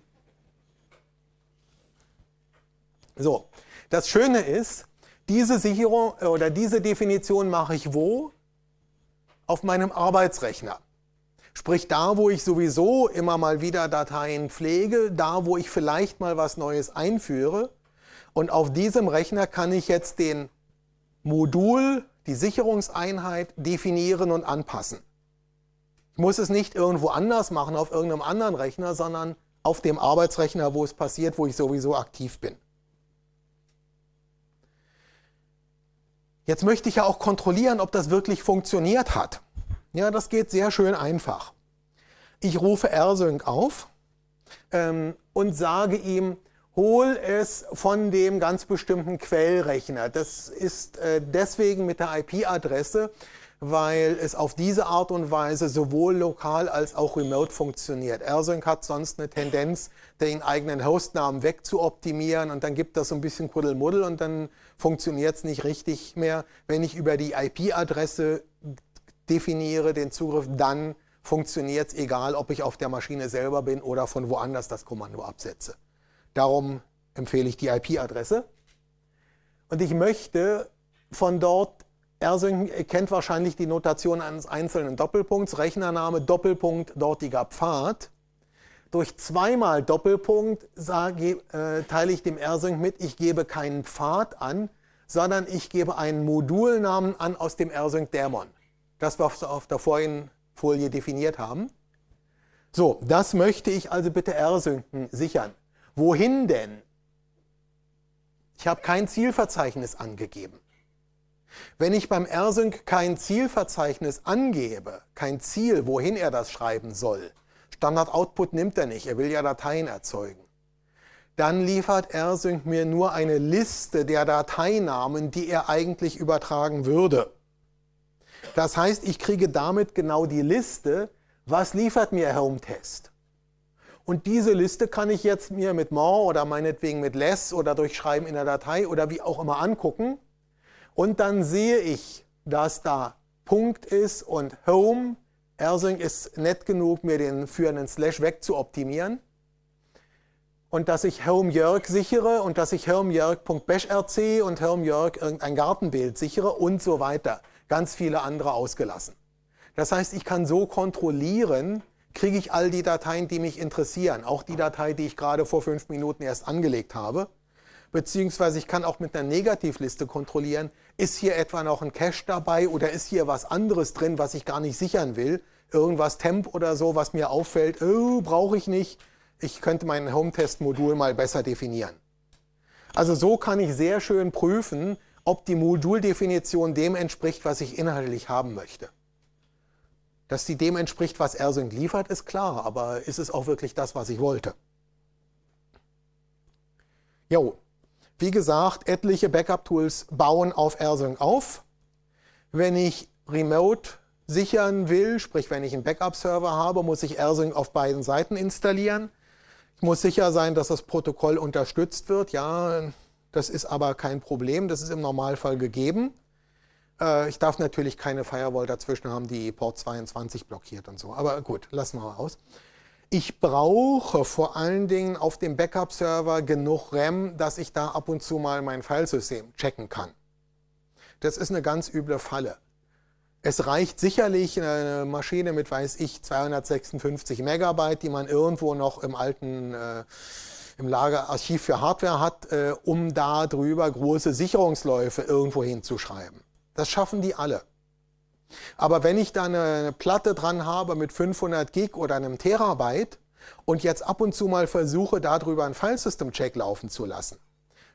So, das Schöne ist, diese Sicherung oder diese Definition mache ich wo? Auf meinem Arbeitsrechner. Sprich da, wo ich sowieso immer mal wieder Dateien pflege, da, wo ich vielleicht mal was Neues einführe. Und auf diesem Rechner kann ich jetzt den Modul, die Sicherungseinheit definieren und anpassen. Ich muss es nicht irgendwo anders machen, auf irgendeinem anderen Rechner, sondern auf dem Arbeitsrechner, wo es passiert, wo ich sowieso aktiv bin. Jetzt möchte ich ja auch kontrollieren, ob das wirklich funktioniert hat. Ja, das geht sehr schön einfach. Ich rufe rsync auf und sage ihm, hol es von dem ganz bestimmten Quellrechner. Das ist deswegen mit der IP-Adresse, weil es auf diese Art und Weise sowohl lokal als auch remote funktioniert. rsync hat sonst eine Tendenz, den eigenen Hostnamen wegzuoptimieren und dann gibt das so ein bisschen Kuddelmuddel und dann funktioniert es nicht richtig mehr. Wenn ich über die IP-Adresse definiere den Zugriff, dann funktioniert es, egal ob ich auf der Maschine selber bin oder von woanders das Kommando absetze. Darum empfehle ich die IP-Adresse. Und ich möchte von dort, rsync kennt wahrscheinlich die Notation eines einzelnen Doppelpunkts, Rechnername, Doppelpunkt, dortiger Pfad. Durch zweimal Doppelpunkt teile ich dem rsync mit, ich gebe keinen Pfad an, sondern ich gebe einen Modulnamen an aus dem rsync-Daemon. Das, was wir auf der vorigen Folie definiert haben. So, das möchte ich also bitte rsync sichern. Wohin denn? Ich habe kein Zielverzeichnis angegeben. Wenn ich beim rsync kein Zielverzeichnis angebe, kein Ziel, wohin er das schreiben soll, Standard-Output nimmt er nicht, er will ja Dateien erzeugen, dann liefert rsync mir nur eine Liste der Dateinamen, die er eigentlich übertragen würde. Das heißt, ich kriege damit genau die Liste, was liefert mir Home-Test. Und diese Liste kann ich jetzt mir mit more oder meinetwegen mit less oder durch Schreiben in der Datei oder wie auch immer angucken. Und dann sehe ich, dass da Punkt ist und Home. rsync ist nett genug, mir den für einen Slash wegzuoptimieren. Und dass ich Home Jörg sichere und dass ich Home Jörg.bashrc und Home Jörg irgendein Gartenbild sichere und so weiter. Ganz viele andere ausgelassen. Das heißt, ich kann so kontrollieren, kriege ich all die Dateien, die mich interessieren. Auch die Datei, die ich gerade vor 5 Minuten erst angelegt habe. Beziehungsweise ich kann auch mit einer Negativliste kontrollieren, ist hier etwa noch ein Cache dabei oder ist hier was anderes drin, was ich gar nicht sichern will. Irgendwas Temp oder so, was mir auffällt, oh, brauche ich nicht. Ich könnte mein Home-Test-Modul mal besser definieren. Also so kann ich sehr schön prüfen, ob die Moduldefinition dem entspricht, was ich inhaltlich haben möchte. Dass die dem entspricht, was rsync liefert, ist klar, aber ist es auch wirklich das, was ich wollte? Jo, wie gesagt, etliche Backup-Tools bauen auf rsync auf. Wenn ich remote sichern will, sprich wenn ich einen Backup-Server habe, muss ich rsync auf beiden Seiten installieren. Ich muss sicher sein, dass das Protokoll unterstützt wird. Ja, das ist aber kein Problem, das ist im Normalfall gegeben. Ich darf natürlich keine Firewall dazwischen haben, die Port 22 blockiert und so. Aber gut, lassen wir mal aus. Ich brauche vor allen Dingen auf dem Backup-Server genug RAM, dass ich da ab und zu mal mein Filesystem checken kann. Das ist eine ganz üble Falle. Es reicht sicherlich eine Maschine mit, weiß ich, 256 Megabyte, die man irgendwo noch im alten im Lagerarchiv für Hardware hat, um da drüber große Sicherungsläufe irgendwo hinzuschreiben. Das schaffen die alle. Aber wenn ich da eine Platte dran habe mit 500 Gig oder einem Terabyte und jetzt ab und zu mal versuche, darüber einen Filesystem-Check laufen zu lassen,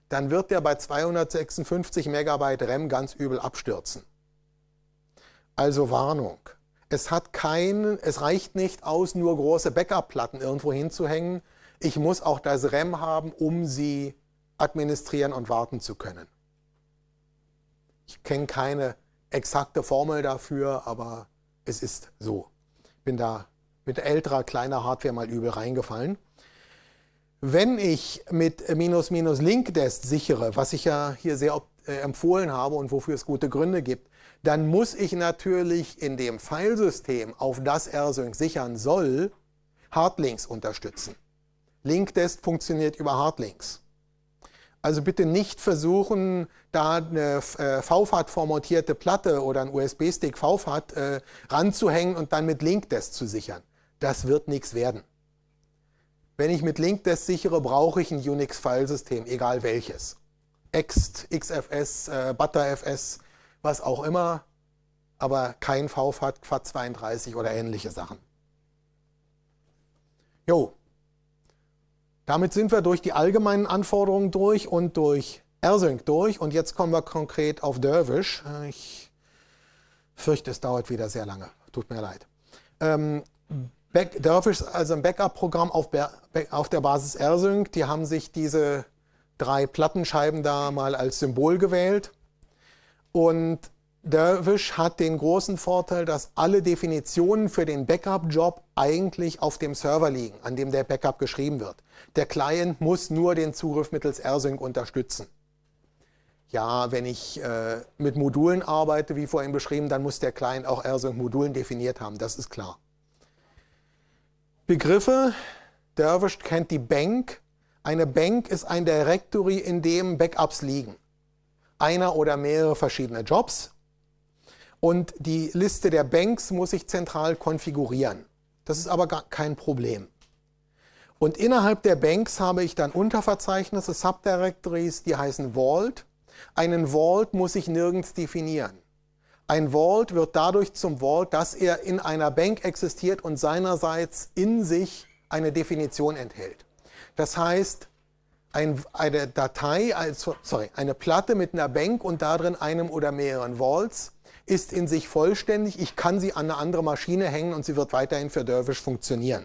dann wird der bei 256 Megabyte RAM ganz übel abstürzen. Also Warnung. Es reicht nicht aus, nur große Backup-Platten irgendwo hinzuhängen. Ich muss auch das RAM haben, um sie administrieren und warten zu können. Ich kenne keine exakte Formel dafür, aber es ist so. Ich bin da mit älterer, kleiner Hardware mal übel reingefallen. Wenn ich mit --linkdest sichere, was ich ja hier sehr empfohlen habe und wofür es gute Gründe gibt, dann muss ich natürlich in dem Filesystem, auf das rsync sichern soll, Hardlinks unterstützen. Linkdest funktioniert über Hardlinks. Also bitte nicht versuchen, da eine VFAT-formatierte Platte oder ein USB-Stick VFAT ranzuhängen und dann mit Linkdest zu sichern. Das wird nichts werden. Wenn ich mit Linkdest sichere, brauche ich ein Unix-Filesystem, egal welches. Ext, XFS, ButterFS, was auch immer, aber kein VFAT, FAT32 oder ähnliche Sachen. Jo. Damit sind wir durch die allgemeinen Anforderungen durch und durch rsync durch. Und jetzt kommen wir konkret auf Dervish. Ich fürchte, es dauert wieder sehr lange. Tut mir leid. Dervish ist also ein Backup-Programm auf der Basis rsync. Die haben sich diese 3 Plattenscheiben da mal als Symbol gewählt. Und Dervish hat den großen Vorteil, dass alle Definitionen für den Backup-Job eigentlich auf dem Server liegen, an dem der Backup geschrieben wird. Der Client muss nur den Zugriff mittels rsync unterstützen. Ja, wenn ich mit Modulen arbeite, wie vorhin beschrieben, dann muss der Client auch rsync-Modulen definiert haben, das ist klar. Begriffe: Dervish kennt die Bank. Eine Bank ist ein Directory, in dem Backups liegen. Einer oder mehrere verschiedene Jobs. Und die Liste der Banks muss ich zentral konfigurieren. Das ist aber gar kein Problem. Und innerhalb der Banks habe ich dann Unterverzeichnisse, Subdirectories, die heißen Vault. Einen Vault muss ich nirgends definieren. Ein Vault wird dadurch zum Vault, dass er in einer Bank existiert und seinerseits in sich eine Definition enthält. Das heißt, eine Datei, eine Platte mit einer Bank und darin einem oder mehreren Vaults ist in sich vollständig. Ich kann sie an eine andere Maschine hängen und sie wird weiterhin für Dervish funktionieren.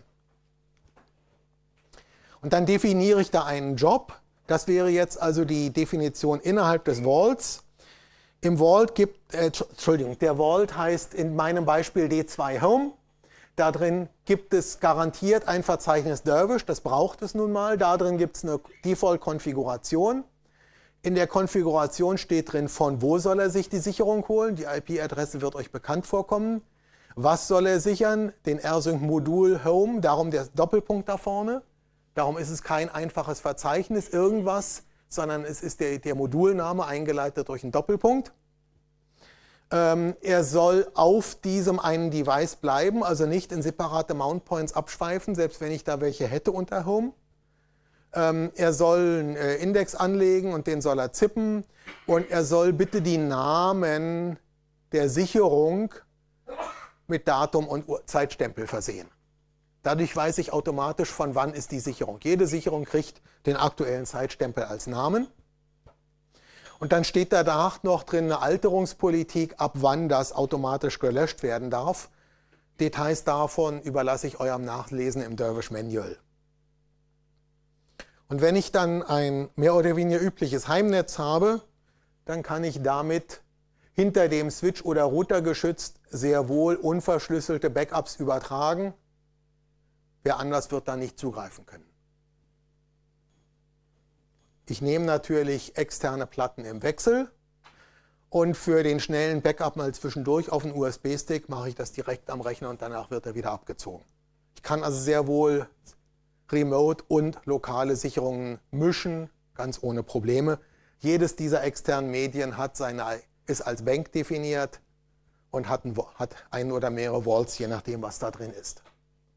Und dann definiere ich da einen Job. Das wäre jetzt also die Definition innerhalb des Vaults. Im Vault der Vault heißt in meinem Beispiel D2 Home. Da drin gibt es garantiert ein Verzeichnis Dervish, das braucht es nun mal. Da drin gibt es eine Default-Konfiguration. In der Konfiguration steht drin, von wo soll er sich die Sicherung holen. Die IP-Adresse wird euch bekannt vorkommen. Was soll er sichern? Den rsync-Modul Home, darum der Doppelpunkt da vorne. Darum ist es kein einfaches Verzeichnis, irgendwas, sondern es ist der Modulname eingeleitet durch einen Doppelpunkt. Er soll auf diesem einen Device bleiben, also nicht in separate Mount Points abschweifen, selbst wenn ich da welche hätte unter Home. Er soll einen Index anlegen und den soll er zippen. Und er soll bitte die Namen der Sicherung mit Datum und Zeitstempel versehen. Dadurch weiß ich automatisch, von wann ist die Sicherung. Jede Sicherung kriegt den aktuellen Zeitstempel als Namen. Und dann steht danach noch drin eine Alterungspolitik, ab wann das automatisch gelöscht werden darf. Details davon überlasse ich eurem Nachlesen im Dervish Manual. Und wenn ich dann ein mehr oder weniger übliches Heimnetz habe, dann kann ich damit hinter dem Switch oder Router geschützt sehr wohl unverschlüsselte Backups übertragen. Wer anders wird da nicht zugreifen können. Ich nehme natürlich externe Platten im Wechsel und für den schnellen Backup mal zwischendurch auf einen USB-Stick mache ich das direkt am Rechner und danach wird er wieder abgezogen. Ich kann also sehr wohl Remote und lokale Sicherungen mischen, ganz ohne Probleme. Jedes dieser externen Medien ist als Bank definiert und hat ein oder mehrere Vaults, je nachdem, was da drin ist.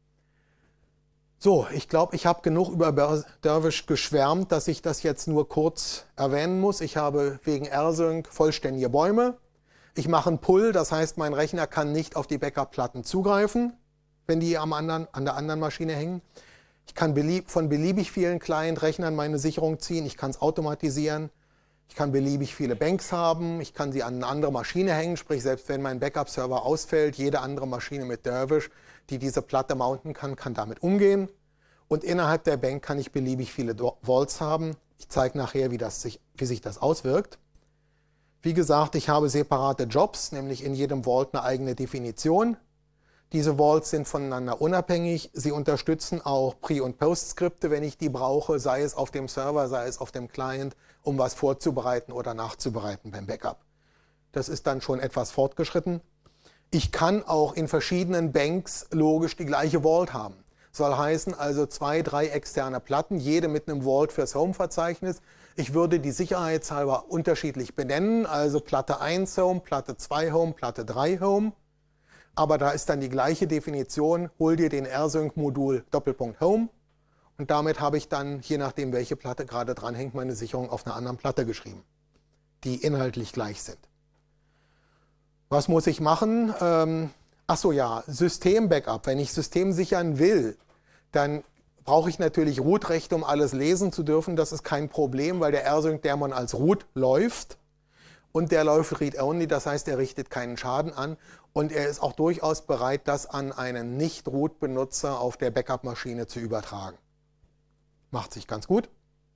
So, ich glaube, ich habe genug über Dervish geschwärmt, dass ich das jetzt nur kurz erwähnen muss. Ich habe wegen rsync vollständige Bäume. Ich mache einen Pull, das heißt, mein Rechner kann nicht auf die Backup-Platten zugreifen, wenn die an der anderen Maschine hängen. Ich kann von beliebig vielen Client-Rechnern meine Sicherung ziehen. Ich kann es automatisieren. Ich kann beliebig viele Banks haben. Ich kann sie an eine andere Maschine hängen. Sprich, selbst wenn mein Backup-Server ausfällt, jede andere Maschine mit Dervish, die diese Platte mounten kann damit umgehen. Und innerhalb der Bank kann ich beliebig viele Vaults haben. Ich zeige nachher, wie sich das auswirkt. Wie gesagt, ich habe separate Jobs, nämlich in jedem Vault eine eigene Definition. Diese Vaults sind voneinander unabhängig. Sie unterstützen auch Pre- und Post-Skripte, wenn ich die brauche, sei es auf dem Server, sei es auf dem Client, um was vorzubereiten oder nachzubereiten beim Backup. Das ist dann schon etwas fortgeschritten. Ich kann auch in verschiedenen Banks logisch die gleiche Vault haben. Soll heißen also 2, 3 externe Platten, jede mit einem Vault fürs Home-Verzeichnis. Ich würde die sicherheitshalber unterschiedlich benennen, also Platte 1 Home, Platte 2 Home, Platte 3 Home. Aber da ist dann die gleiche Definition, hol dir den rsync-Modul Doppelpunkt Home und damit habe ich dann, je nachdem welche Platte gerade dranhängt, meine Sicherung auf einer anderen Platte geschrieben, die inhaltlich gleich sind. Was muss ich machen? Achso ja, System-Backup. Wenn ich System sichern will, dann brauche ich natürlich Root-Rechte, um alles lesen zu dürfen. Das ist kein Problem, weil der rsync-Daemon als Root läuft. Und der läuft read-only, das heißt, er richtet keinen Schaden an. Und er ist auch durchaus bereit, das an einen Nicht-Root-Benutzer auf der Backup-Maschine zu übertragen. Macht sich ganz gut.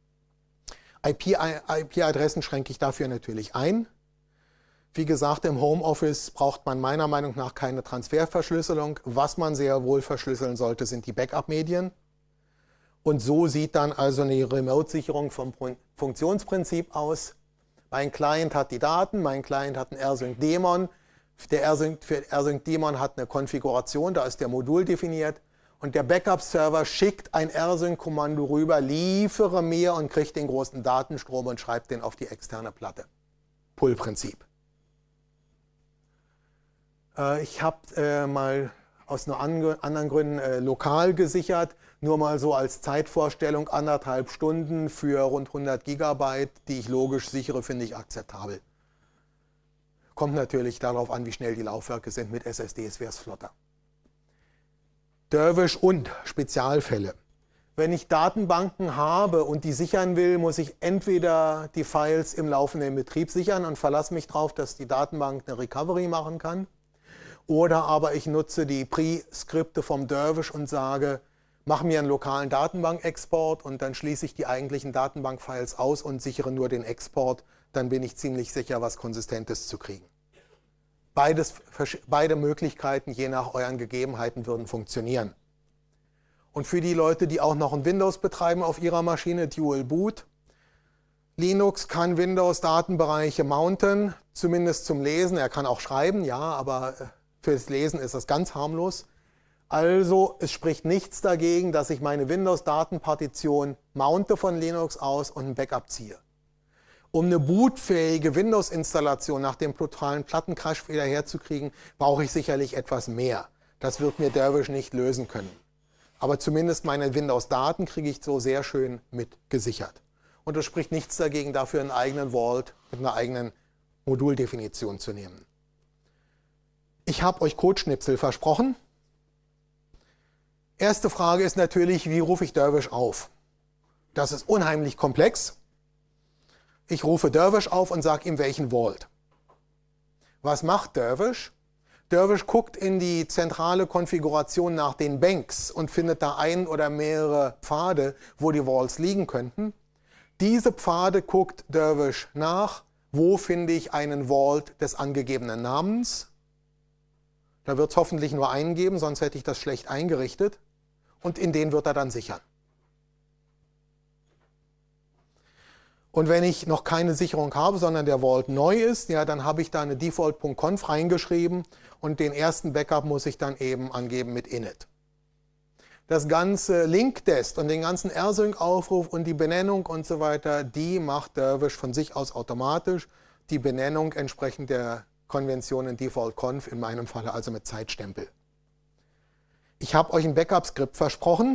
IP-Adressen schränke ich dafür natürlich ein. Wie gesagt, im Homeoffice braucht man meiner Meinung nach keine Transferverschlüsselung. Was man sehr wohl verschlüsseln sollte, sind die Backup-Medien. Und so sieht dann also eine Remote-Sicherung vom Funktionsprinzip aus. Mein Client hat die Daten, mein Client hat einen rsync-Daemon. Der rsync-Daemon hat eine Konfiguration, da ist der Modul definiert. Und der Backup-Server schickt ein rsync-Kommando rüber, liefere mir und kriegt den großen Datenstrom und schreibt den auf die externe Platte. Pull-Prinzip. Ich habe mal aus anderen Gründen lokal gesichert, nur mal so als Zeitvorstellung, 1,5 Stunden für rund 100 Gigabyte, die ich logisch sichere, finde ich akzeptabel. Kommt natürlich darauf an, wie schnell die Laufwerke sind. Mit SSDs wäre es flotter. Dervish und Spezialfälle. Wenn ich Datenbanken habe und die sichern will, muss ich entweder die Files im laufenden Betrieb sichern und verlasse mich darauf, dass die Datenbank eine Recovery machen kann. Oder aber ich nutze die Pre-Skripte vom Dervish und sage, mach mir einen lokalen Datenbankexport und dann schließe ich die eigentlichen Datenbankfiles aus und sichere nur den Export. Dann bin ich ziemlich sicher, was Konsistentes zu kriegen. Beide Möglichkeiten, je nach euren Gegebenheiten, würden funktionieren. Und für die Leute, die auch noch ein Windows betreiben auf ihrer Maschine, Dual Boot. Linux kann Windows-Datenbereiche mounten, zumindest zum Lesen. Er kann auch schreiben, ja, aber fürs Lesen ist das ganz harmlos. Also es spricht nichts dagegen, dass ich meine Windows-Datenpartition mounte von Linux aus und ein Backup ziehe. Um eine bootfähige Windows-Installation nach dem brutalen Plattencrash wieder herzukriegen, brauche ich sicherlich etwas mehr. Das wird mir Dervish nicht lösen können. Aber zumindest meine Windows-Daten kriege ich so sehr schön mit gesichert. Und es spricht nichts dagegen, dafür einen eigenen Vault mit einer eigenen Moduldefinition zu nehmen. Ich habe euch Codeschnipsel versprochen. Erste Frage ist natürlich, wie rufe ich Dervish auf? Das ist unheimlich komplex. Ich rufe Dervish auf und sage ihm, welchen Vault. Was macht Dervish? Dervish guckt in die zentrale Konfiguration nach den Banks und findet da ein oder mehrere Pfade, wo die Vaults liegen könnten. Diese Pfade guckt Dervish nach, wo finde ich einen Vault des angegebenen Namens. Da wird es hoffentlich nur einen geben, sonst hätte ich das schlecht eingerichtet. Und in den wird er dann sichern. Und wenn ich noch keine Sicherung habe, sondern der Vault neu ist, ja, dann habe ich da eine default.conf reingeschrieben und den ersten Backup muss ich dann eben angeben mit init. Das ganze Linktest und den ganzen rsync-Aufruf und die Benennung und so weiter, die macht Dervish von sich aus automatisch. Die Benennung entsprechend der Konvention in default.conf, in meinem Falle also mit Zeitstempel. Ich habe euch ein Backup-Skript versprochen.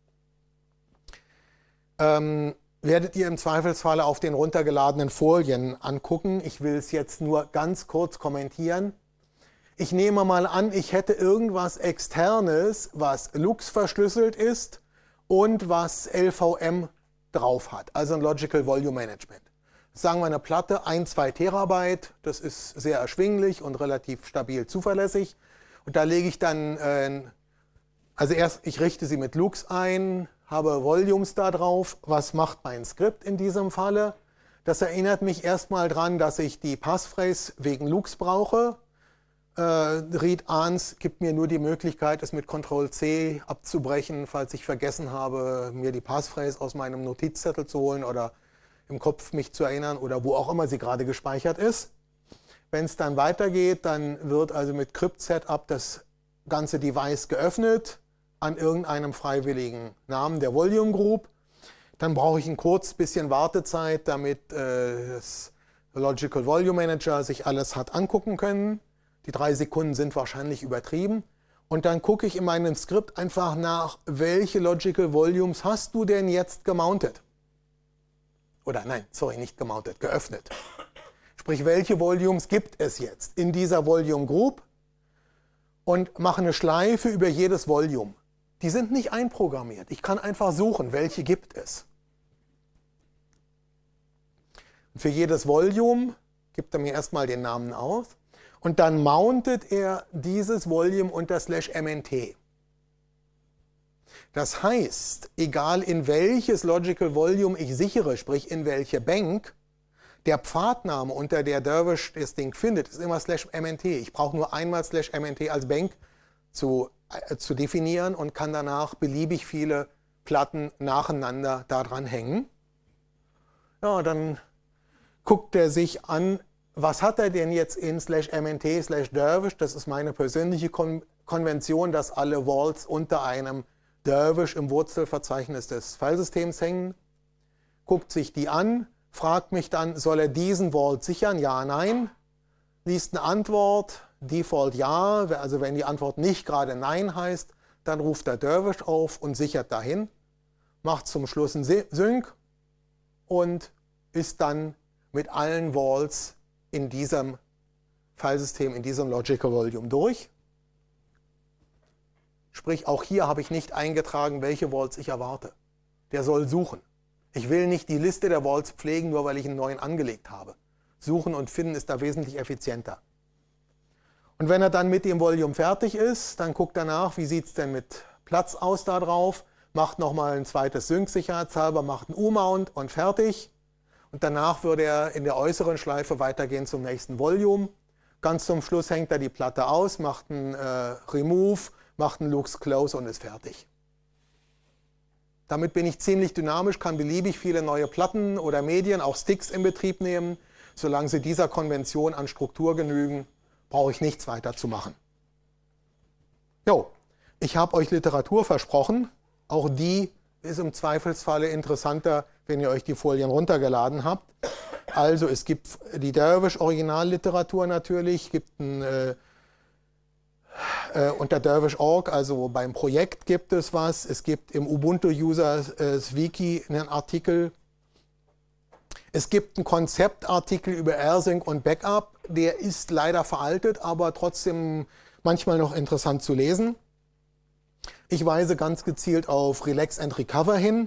Werdet ihr im Zweifelsfalle auf den runtergeladenen Folien angucken. Ich will es jetzt nur ganz kurz kommentieren. Ich nehme mal an, ich hätte irgendwas Externes, was Lux verschlüsselt ist und was LVM drauf hat, also ein Logical Volume Management. Sagen wir eine Platte, 1-2 Terabyte, das ist sehr erschwinglich und relativ stabil zuverlässig. Und da lege ich dann, also erst, ich richte sie mit Lux ein, habe Volumes da drauf. Was macht mein Skript in diesem Falle? Das erinnert mich erstmal daran, dass ich die Passphrase wegen Lux brauche. Read-Ans gibt mir nur die Möglichkeit, es mit Ctrl-C abzubrechen, falls ich vergessen habe, mir die Passphrase aus meinem Notizzettel zu holen oder im Kopf mich zu erinnern oder wo auch immer sie gerade gespeichert ist. Wenn es dann weitergeht, dann wird also mit Crypt-Setup das ganze Device geöffnet an irgendeinem freiwilligen Namen der Volume Group. Dann brauche ich ein kurz bisschen Wartezeit, damit das Logical Volume Manager sich alles hat angucken können. Die 3 Sekunden sind wahrscheinlich übertrieben. Und dann gucke ich in meinem Skript einfach nach, welche Logical Volumes hast du denn jetzt gemountet? Oder nein, sorry, nicht gemountet, geöffnet. Sprich, welche Volumes gibt es jetzt in dieser Volume Group? Und mache eine Schleife über jedes Volume. Die sind nicht einprogrammiert. Ich kann einfach suchen, welche gibt es. Und für jedes Volume gibt er mir erstmal den Namen aus. Und dann mountet er dieses Volume unter /MNT. Das heißt, egal in welches Logical Volume ich sichere, sprich in welche Bank, der Pfadname, unter der Dervish das Ding findet, ist immer /MNT. Ich brauche nur einmal /MNT als Bank zu definieren und kann danach beliebig viele Platten nacheinander daran hängen. Ja, dann guckt er sich an, was hat er denn jetzt in /MNT/Dervish? Das ist meine persönliche Konvention, dass alle Vaults unter einem Dervish im Wurzelverzeichnis des Filesystems hängen. Guckt sich die an, fragt mich dann, soll er diesen Vault sichern? Ja, nein. Liest eine Antwort, Default ja. Also wenn die Antwort nicht gerade nein heißt, dann ruft der Dervish auf und sichert dahin. Macht zum Schluss einen Sync und ist dann mit allen Vaults in diesem Filesystem, in diesem Logical Volume durch. Sprich, auch hier habe ich nicht eingetragen, welche Vaults ich erwarte. Der soll suchen. Ich will nicht die Liste der Vaults pflegen, nur weil ich einen neuen angelegt habe. Suchen und finden ist da wesentlich effizienter. Und wenn er dann mit dem Volume fertig ist, dann guckt er nach, wie sieht es denn mit Platz aus da drauf, macht nochmal ein zweites Sync sicherheitshalber, macht einen U-Mount und fertig. Und danach würde er in der äußeren Schleife weitergehen zum nächsten Volume. Ganz zum Schluss hängt er die Platte aus, macht einen Remove, macht einen Lux Close und ist fertig. Damit bin ich ziemlich dynamisch, kann beliebig viele neue Platten oder Medien, auch Sticks in Betrieb nehmen. Solange sie dieser Konvention an Struktur genügen, brauche ich nichts weiter zu machen. Jo, ich habe euch Literatur versprochen. Auch die ist im Zweifelsfalle interessanter, wenn ihr euch die Folien runtergeladen habt. Also es gibt die Dervish-Originalliteratur natürlich, gibt ein unter Dervish.org, also beim Projekt gibt es was. Es gibt im Ubuntu-Users-Wiki einen Artikel. Es gibt einen Konzeptartikel über AirSync und Backup. Der ist leider veraltet, aber trotzdem manchmal noch interessant zu lesen. Ich weise ganz gezielt auf Relax and Recover hin.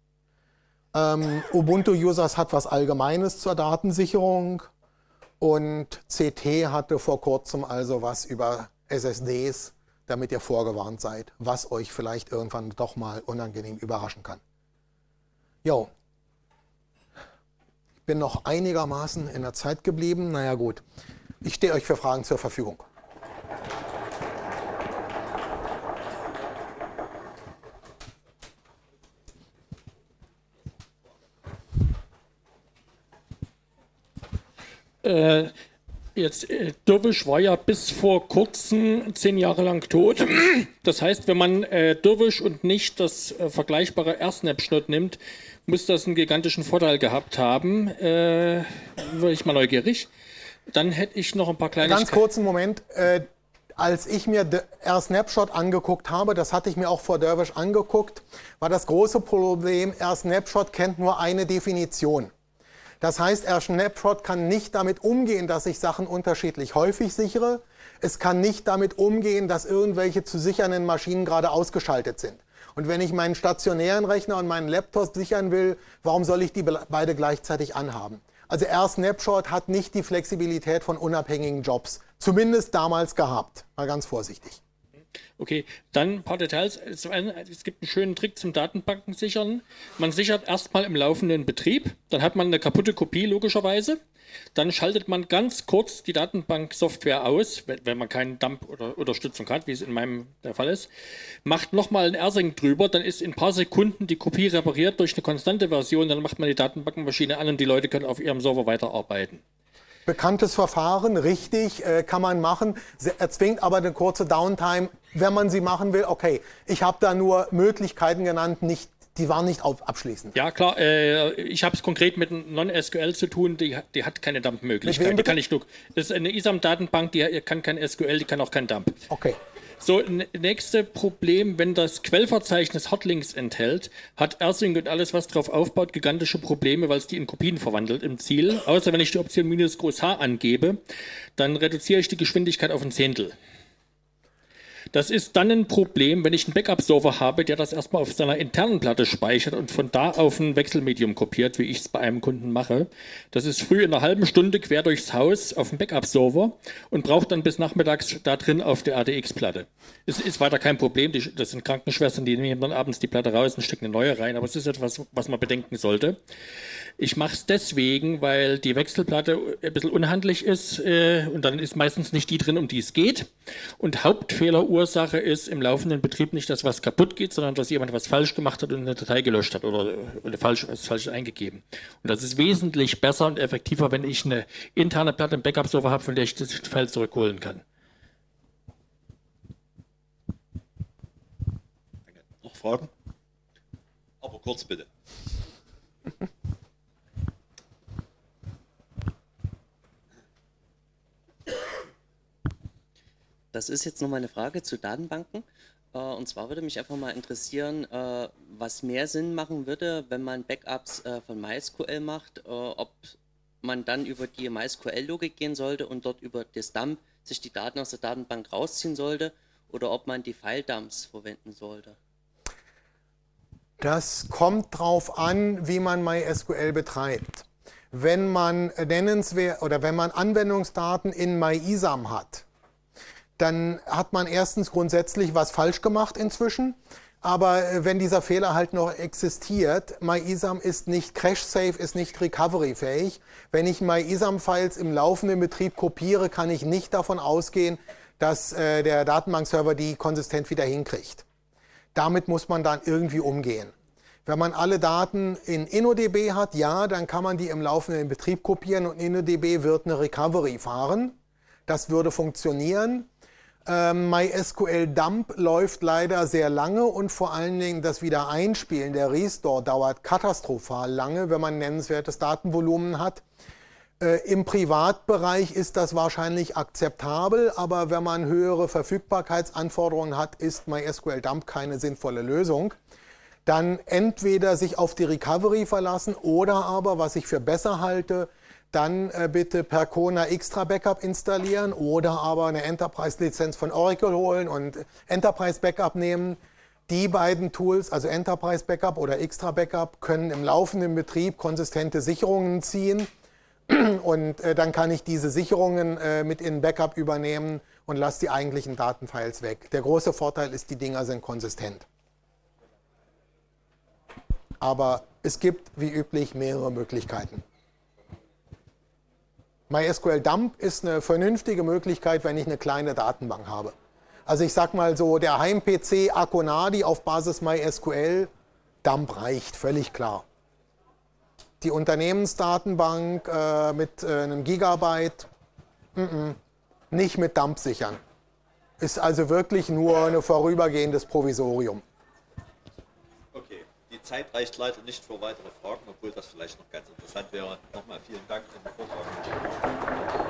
Ubuntu-Users hat was Allgemeines zur Datensicherung. Und CT hatte vor kurzem also was über SSDs, damit ihr vorgewarnt seid, was euch vielleicht irgendwann doch mal unangenehm überraschen kann. Jo, ich bin noch einigermaßen in der Zeit geblieben. Naja gut, ich stehe euch für Fragen zur Verfügung. Dervish war ja bis vor kurzem 10 Jahre lang tot. Das heißt, wenn man Dervish und nicht das vergleichbare AirSnapshot nimmt, muss das einen gigantischen Vorteil gehabt haben. Wäre ich mal neugierig. Dann hätte ich noch ein paar kleine... Ganz kurzen Moment. Als ich mir AirSnapshot angeguckt habe, das hatte ich mir auch vor Dervish angeguckt, war das große Problem, AirSnapshot kennt nur eine Definition. Das heißt, AirSnapshot kann nicht damit umgehen, dass ich Sachen unterschiedlich häufig sichere. Es kann nicht damit umgehen, dass irgendwelche zu sichernden Maschinen gerade ausgeschaltet sind. Und wenn ich meinen stationären Rechner und meinen Laptop sichern will, warum soll ich die beide gleichzeitig anhaben? Also AirSnapshot hat nicht die Flexibilität von unabhängigen Jobs. Zumindest damals gehabt. Mal ganz vorsichtig. Okay, dann ein paar Details. Es gibt einen schönen Trick zum Datenbanken sichern. Man sichert erstmal im laufenden Betrieb, dann hat man eine kaputte Kopie logischerweise. Dann schaltet man ganz kurz die Datenbanksoftware aus, wenn man keinen Dump oder Unterstützung hat, wie es in meinem der Fall ist. Macht nochmal einen AirSync drüber, dann ist in ein paar Sekunden die Kopie repariert durch eine konstante Version. Dann macht man die Datenbankmaschine an und die Leute können auf ihrem Server weiterarbeiten. Bekanntes Verfahren, richtig, kann man machen, erzwingt aber eine kurze Downtime, wenn man sie machen will. Okay, ich habe da nur Möglichkeiten genannt, die waren nicht abschließend. Ja, klar, ich habe es konkret mit Non-SQL zu tun, die hat keine Dump-Möglichkeit. Die kann ich nur. Das ist eine ISAM-Datenbank, die kann kein SQL, die kann auch kein Dump. Okay. So, nächste Problem, wenn das Quellverzeichnis Hotlinks enthält, hat AirSync und alles, was drauf aufbaut, gigantische Probleme, weil es die in Kopien verwandelt im Ziel. Außer wenn ich die Option -H angebe, dann reduziere ich die Geschwindigkeit auf ein Zehntel. Das ist dann ein Problem, wenn ich einen Backup-Server habe, der das erstmal auf seiner internen Platte speichert und von da auf ein Wechselmedium kopiert, wie ich es bei einem Kunden mache. Das ist früh in einer halben Stunde quer durchs Haus auf dem Backup-Server und braucht dann bis nachmittags da drin auf der RDX-Platte. Es ist weiter kein Problem, das sind Krankenschwestern, die nehmen dann abends die Platte raus und stecken eine neue rein, aber es ist etwas, was man bedenken sollte. Ich mache es deswegen, weil die Wechselplatte ein bisschen unhandlich ist und dann ist meistens nicht die drin, um die es geht. Und Hauptfehlerursache ist im laufenden Betrieb nicht, dass was kaputt geht, sondern dass jemand was falsch gemacht hat und eine Datei gelöscht hat oder was falsch eingegeben. Und das ist wesentlich besser und effektiver, wenn ich eine interne Platte im Backup-Server habe, von der ich das File zurückholen kann. Danke. Noch Fragen? Aber kurz bitte. Das ist jetzt nochmal eine Frage zu Datenbanken. Und zwar würde mich einfach mal interessieren, was mehr Sinn machen würde, wenn man Backups von MySQL macht, ob man dann über die MySQL-Logik gehen sollte und dort über das Dump sich die Daten aus der Datenbank rausziehen sollte oder ob man die File-Dumps verwenden sollte. Das kommt drauf an, wie man MySQL betreibt. Wenn man wenn man Anwendungsdaten in MyISAM hat, dann hat man erstens grundsätzlich was falsch gemacht inzwischen. Aber wenn dieser Fehler halt noch existiert, MyISAM ist nicht crash-safe, ist nicht recovery-fähig. Wenn ich MyISAM-Files im laufenden Betrieb kopiere, kann ich nicht davon ausgehen, dass der Datenbankserver die konsistent wieder hinkriegt. Damit muss man dann irgendwie umgehen. Wenn man alle Daten in InnoDB hat, ja, dann kann man die im laufenden Betrieb kopieren und InnoDB wird eine Recovery fahren. Das würde funktionieren. MySQL Dump läuft leider sehr lange und vor allen Dingen das Wiedereinspielen, der Restore dauert katastrophal lange, wenn man nennenswertes Datenvolumen hat. Im Privatbereich ist das wahrscheinlich akzeptabel, aber wenn man höhere Verfügbarkeitsanforderungen hat, ist MySQL Dump keine sinnvolle Lösung. Dann entweder sich auf die Recovery verlassen oder aber, was ich für besser halte, dann bitte Percona Extra Backup installieren oder aber eine Enterprise-Lizenz von Oracle holen und Enterprise Backup nehmen. Die beiden Tools, also Enterprise Backup oder Extra Backup, können im laufenden Betrieb konsistente Sicherungen ziehen und dann kann ich diese Sicherungen mit in Backup übernehmen und lasse die eigentlichen Datenfiles weg. Der große Vorteil ist, die Dinger sind konsistent. Aber es gibt, wie üblich, mehrere Möglichkeiten. MySQL Dump ist eine vernünftige Möglichkeit, wenn ich eine kleine Datenbank habe. Also ich sag mal so, der Heim-PC Akonadi auf Basis MySQL, Dump reicht, völlig klar. Die Unternehmensdatenbank mit einem Gigabyte, nicht mit Dump sichern. Ist also wirklich nur ein vorübergehendes Provisorium. Okay, die Zeit reicht leider nicht für weitere Fragen, obwohl das vielleicht noch ganz interessant wäre. Nochmal vielen Dank für den Vortrag.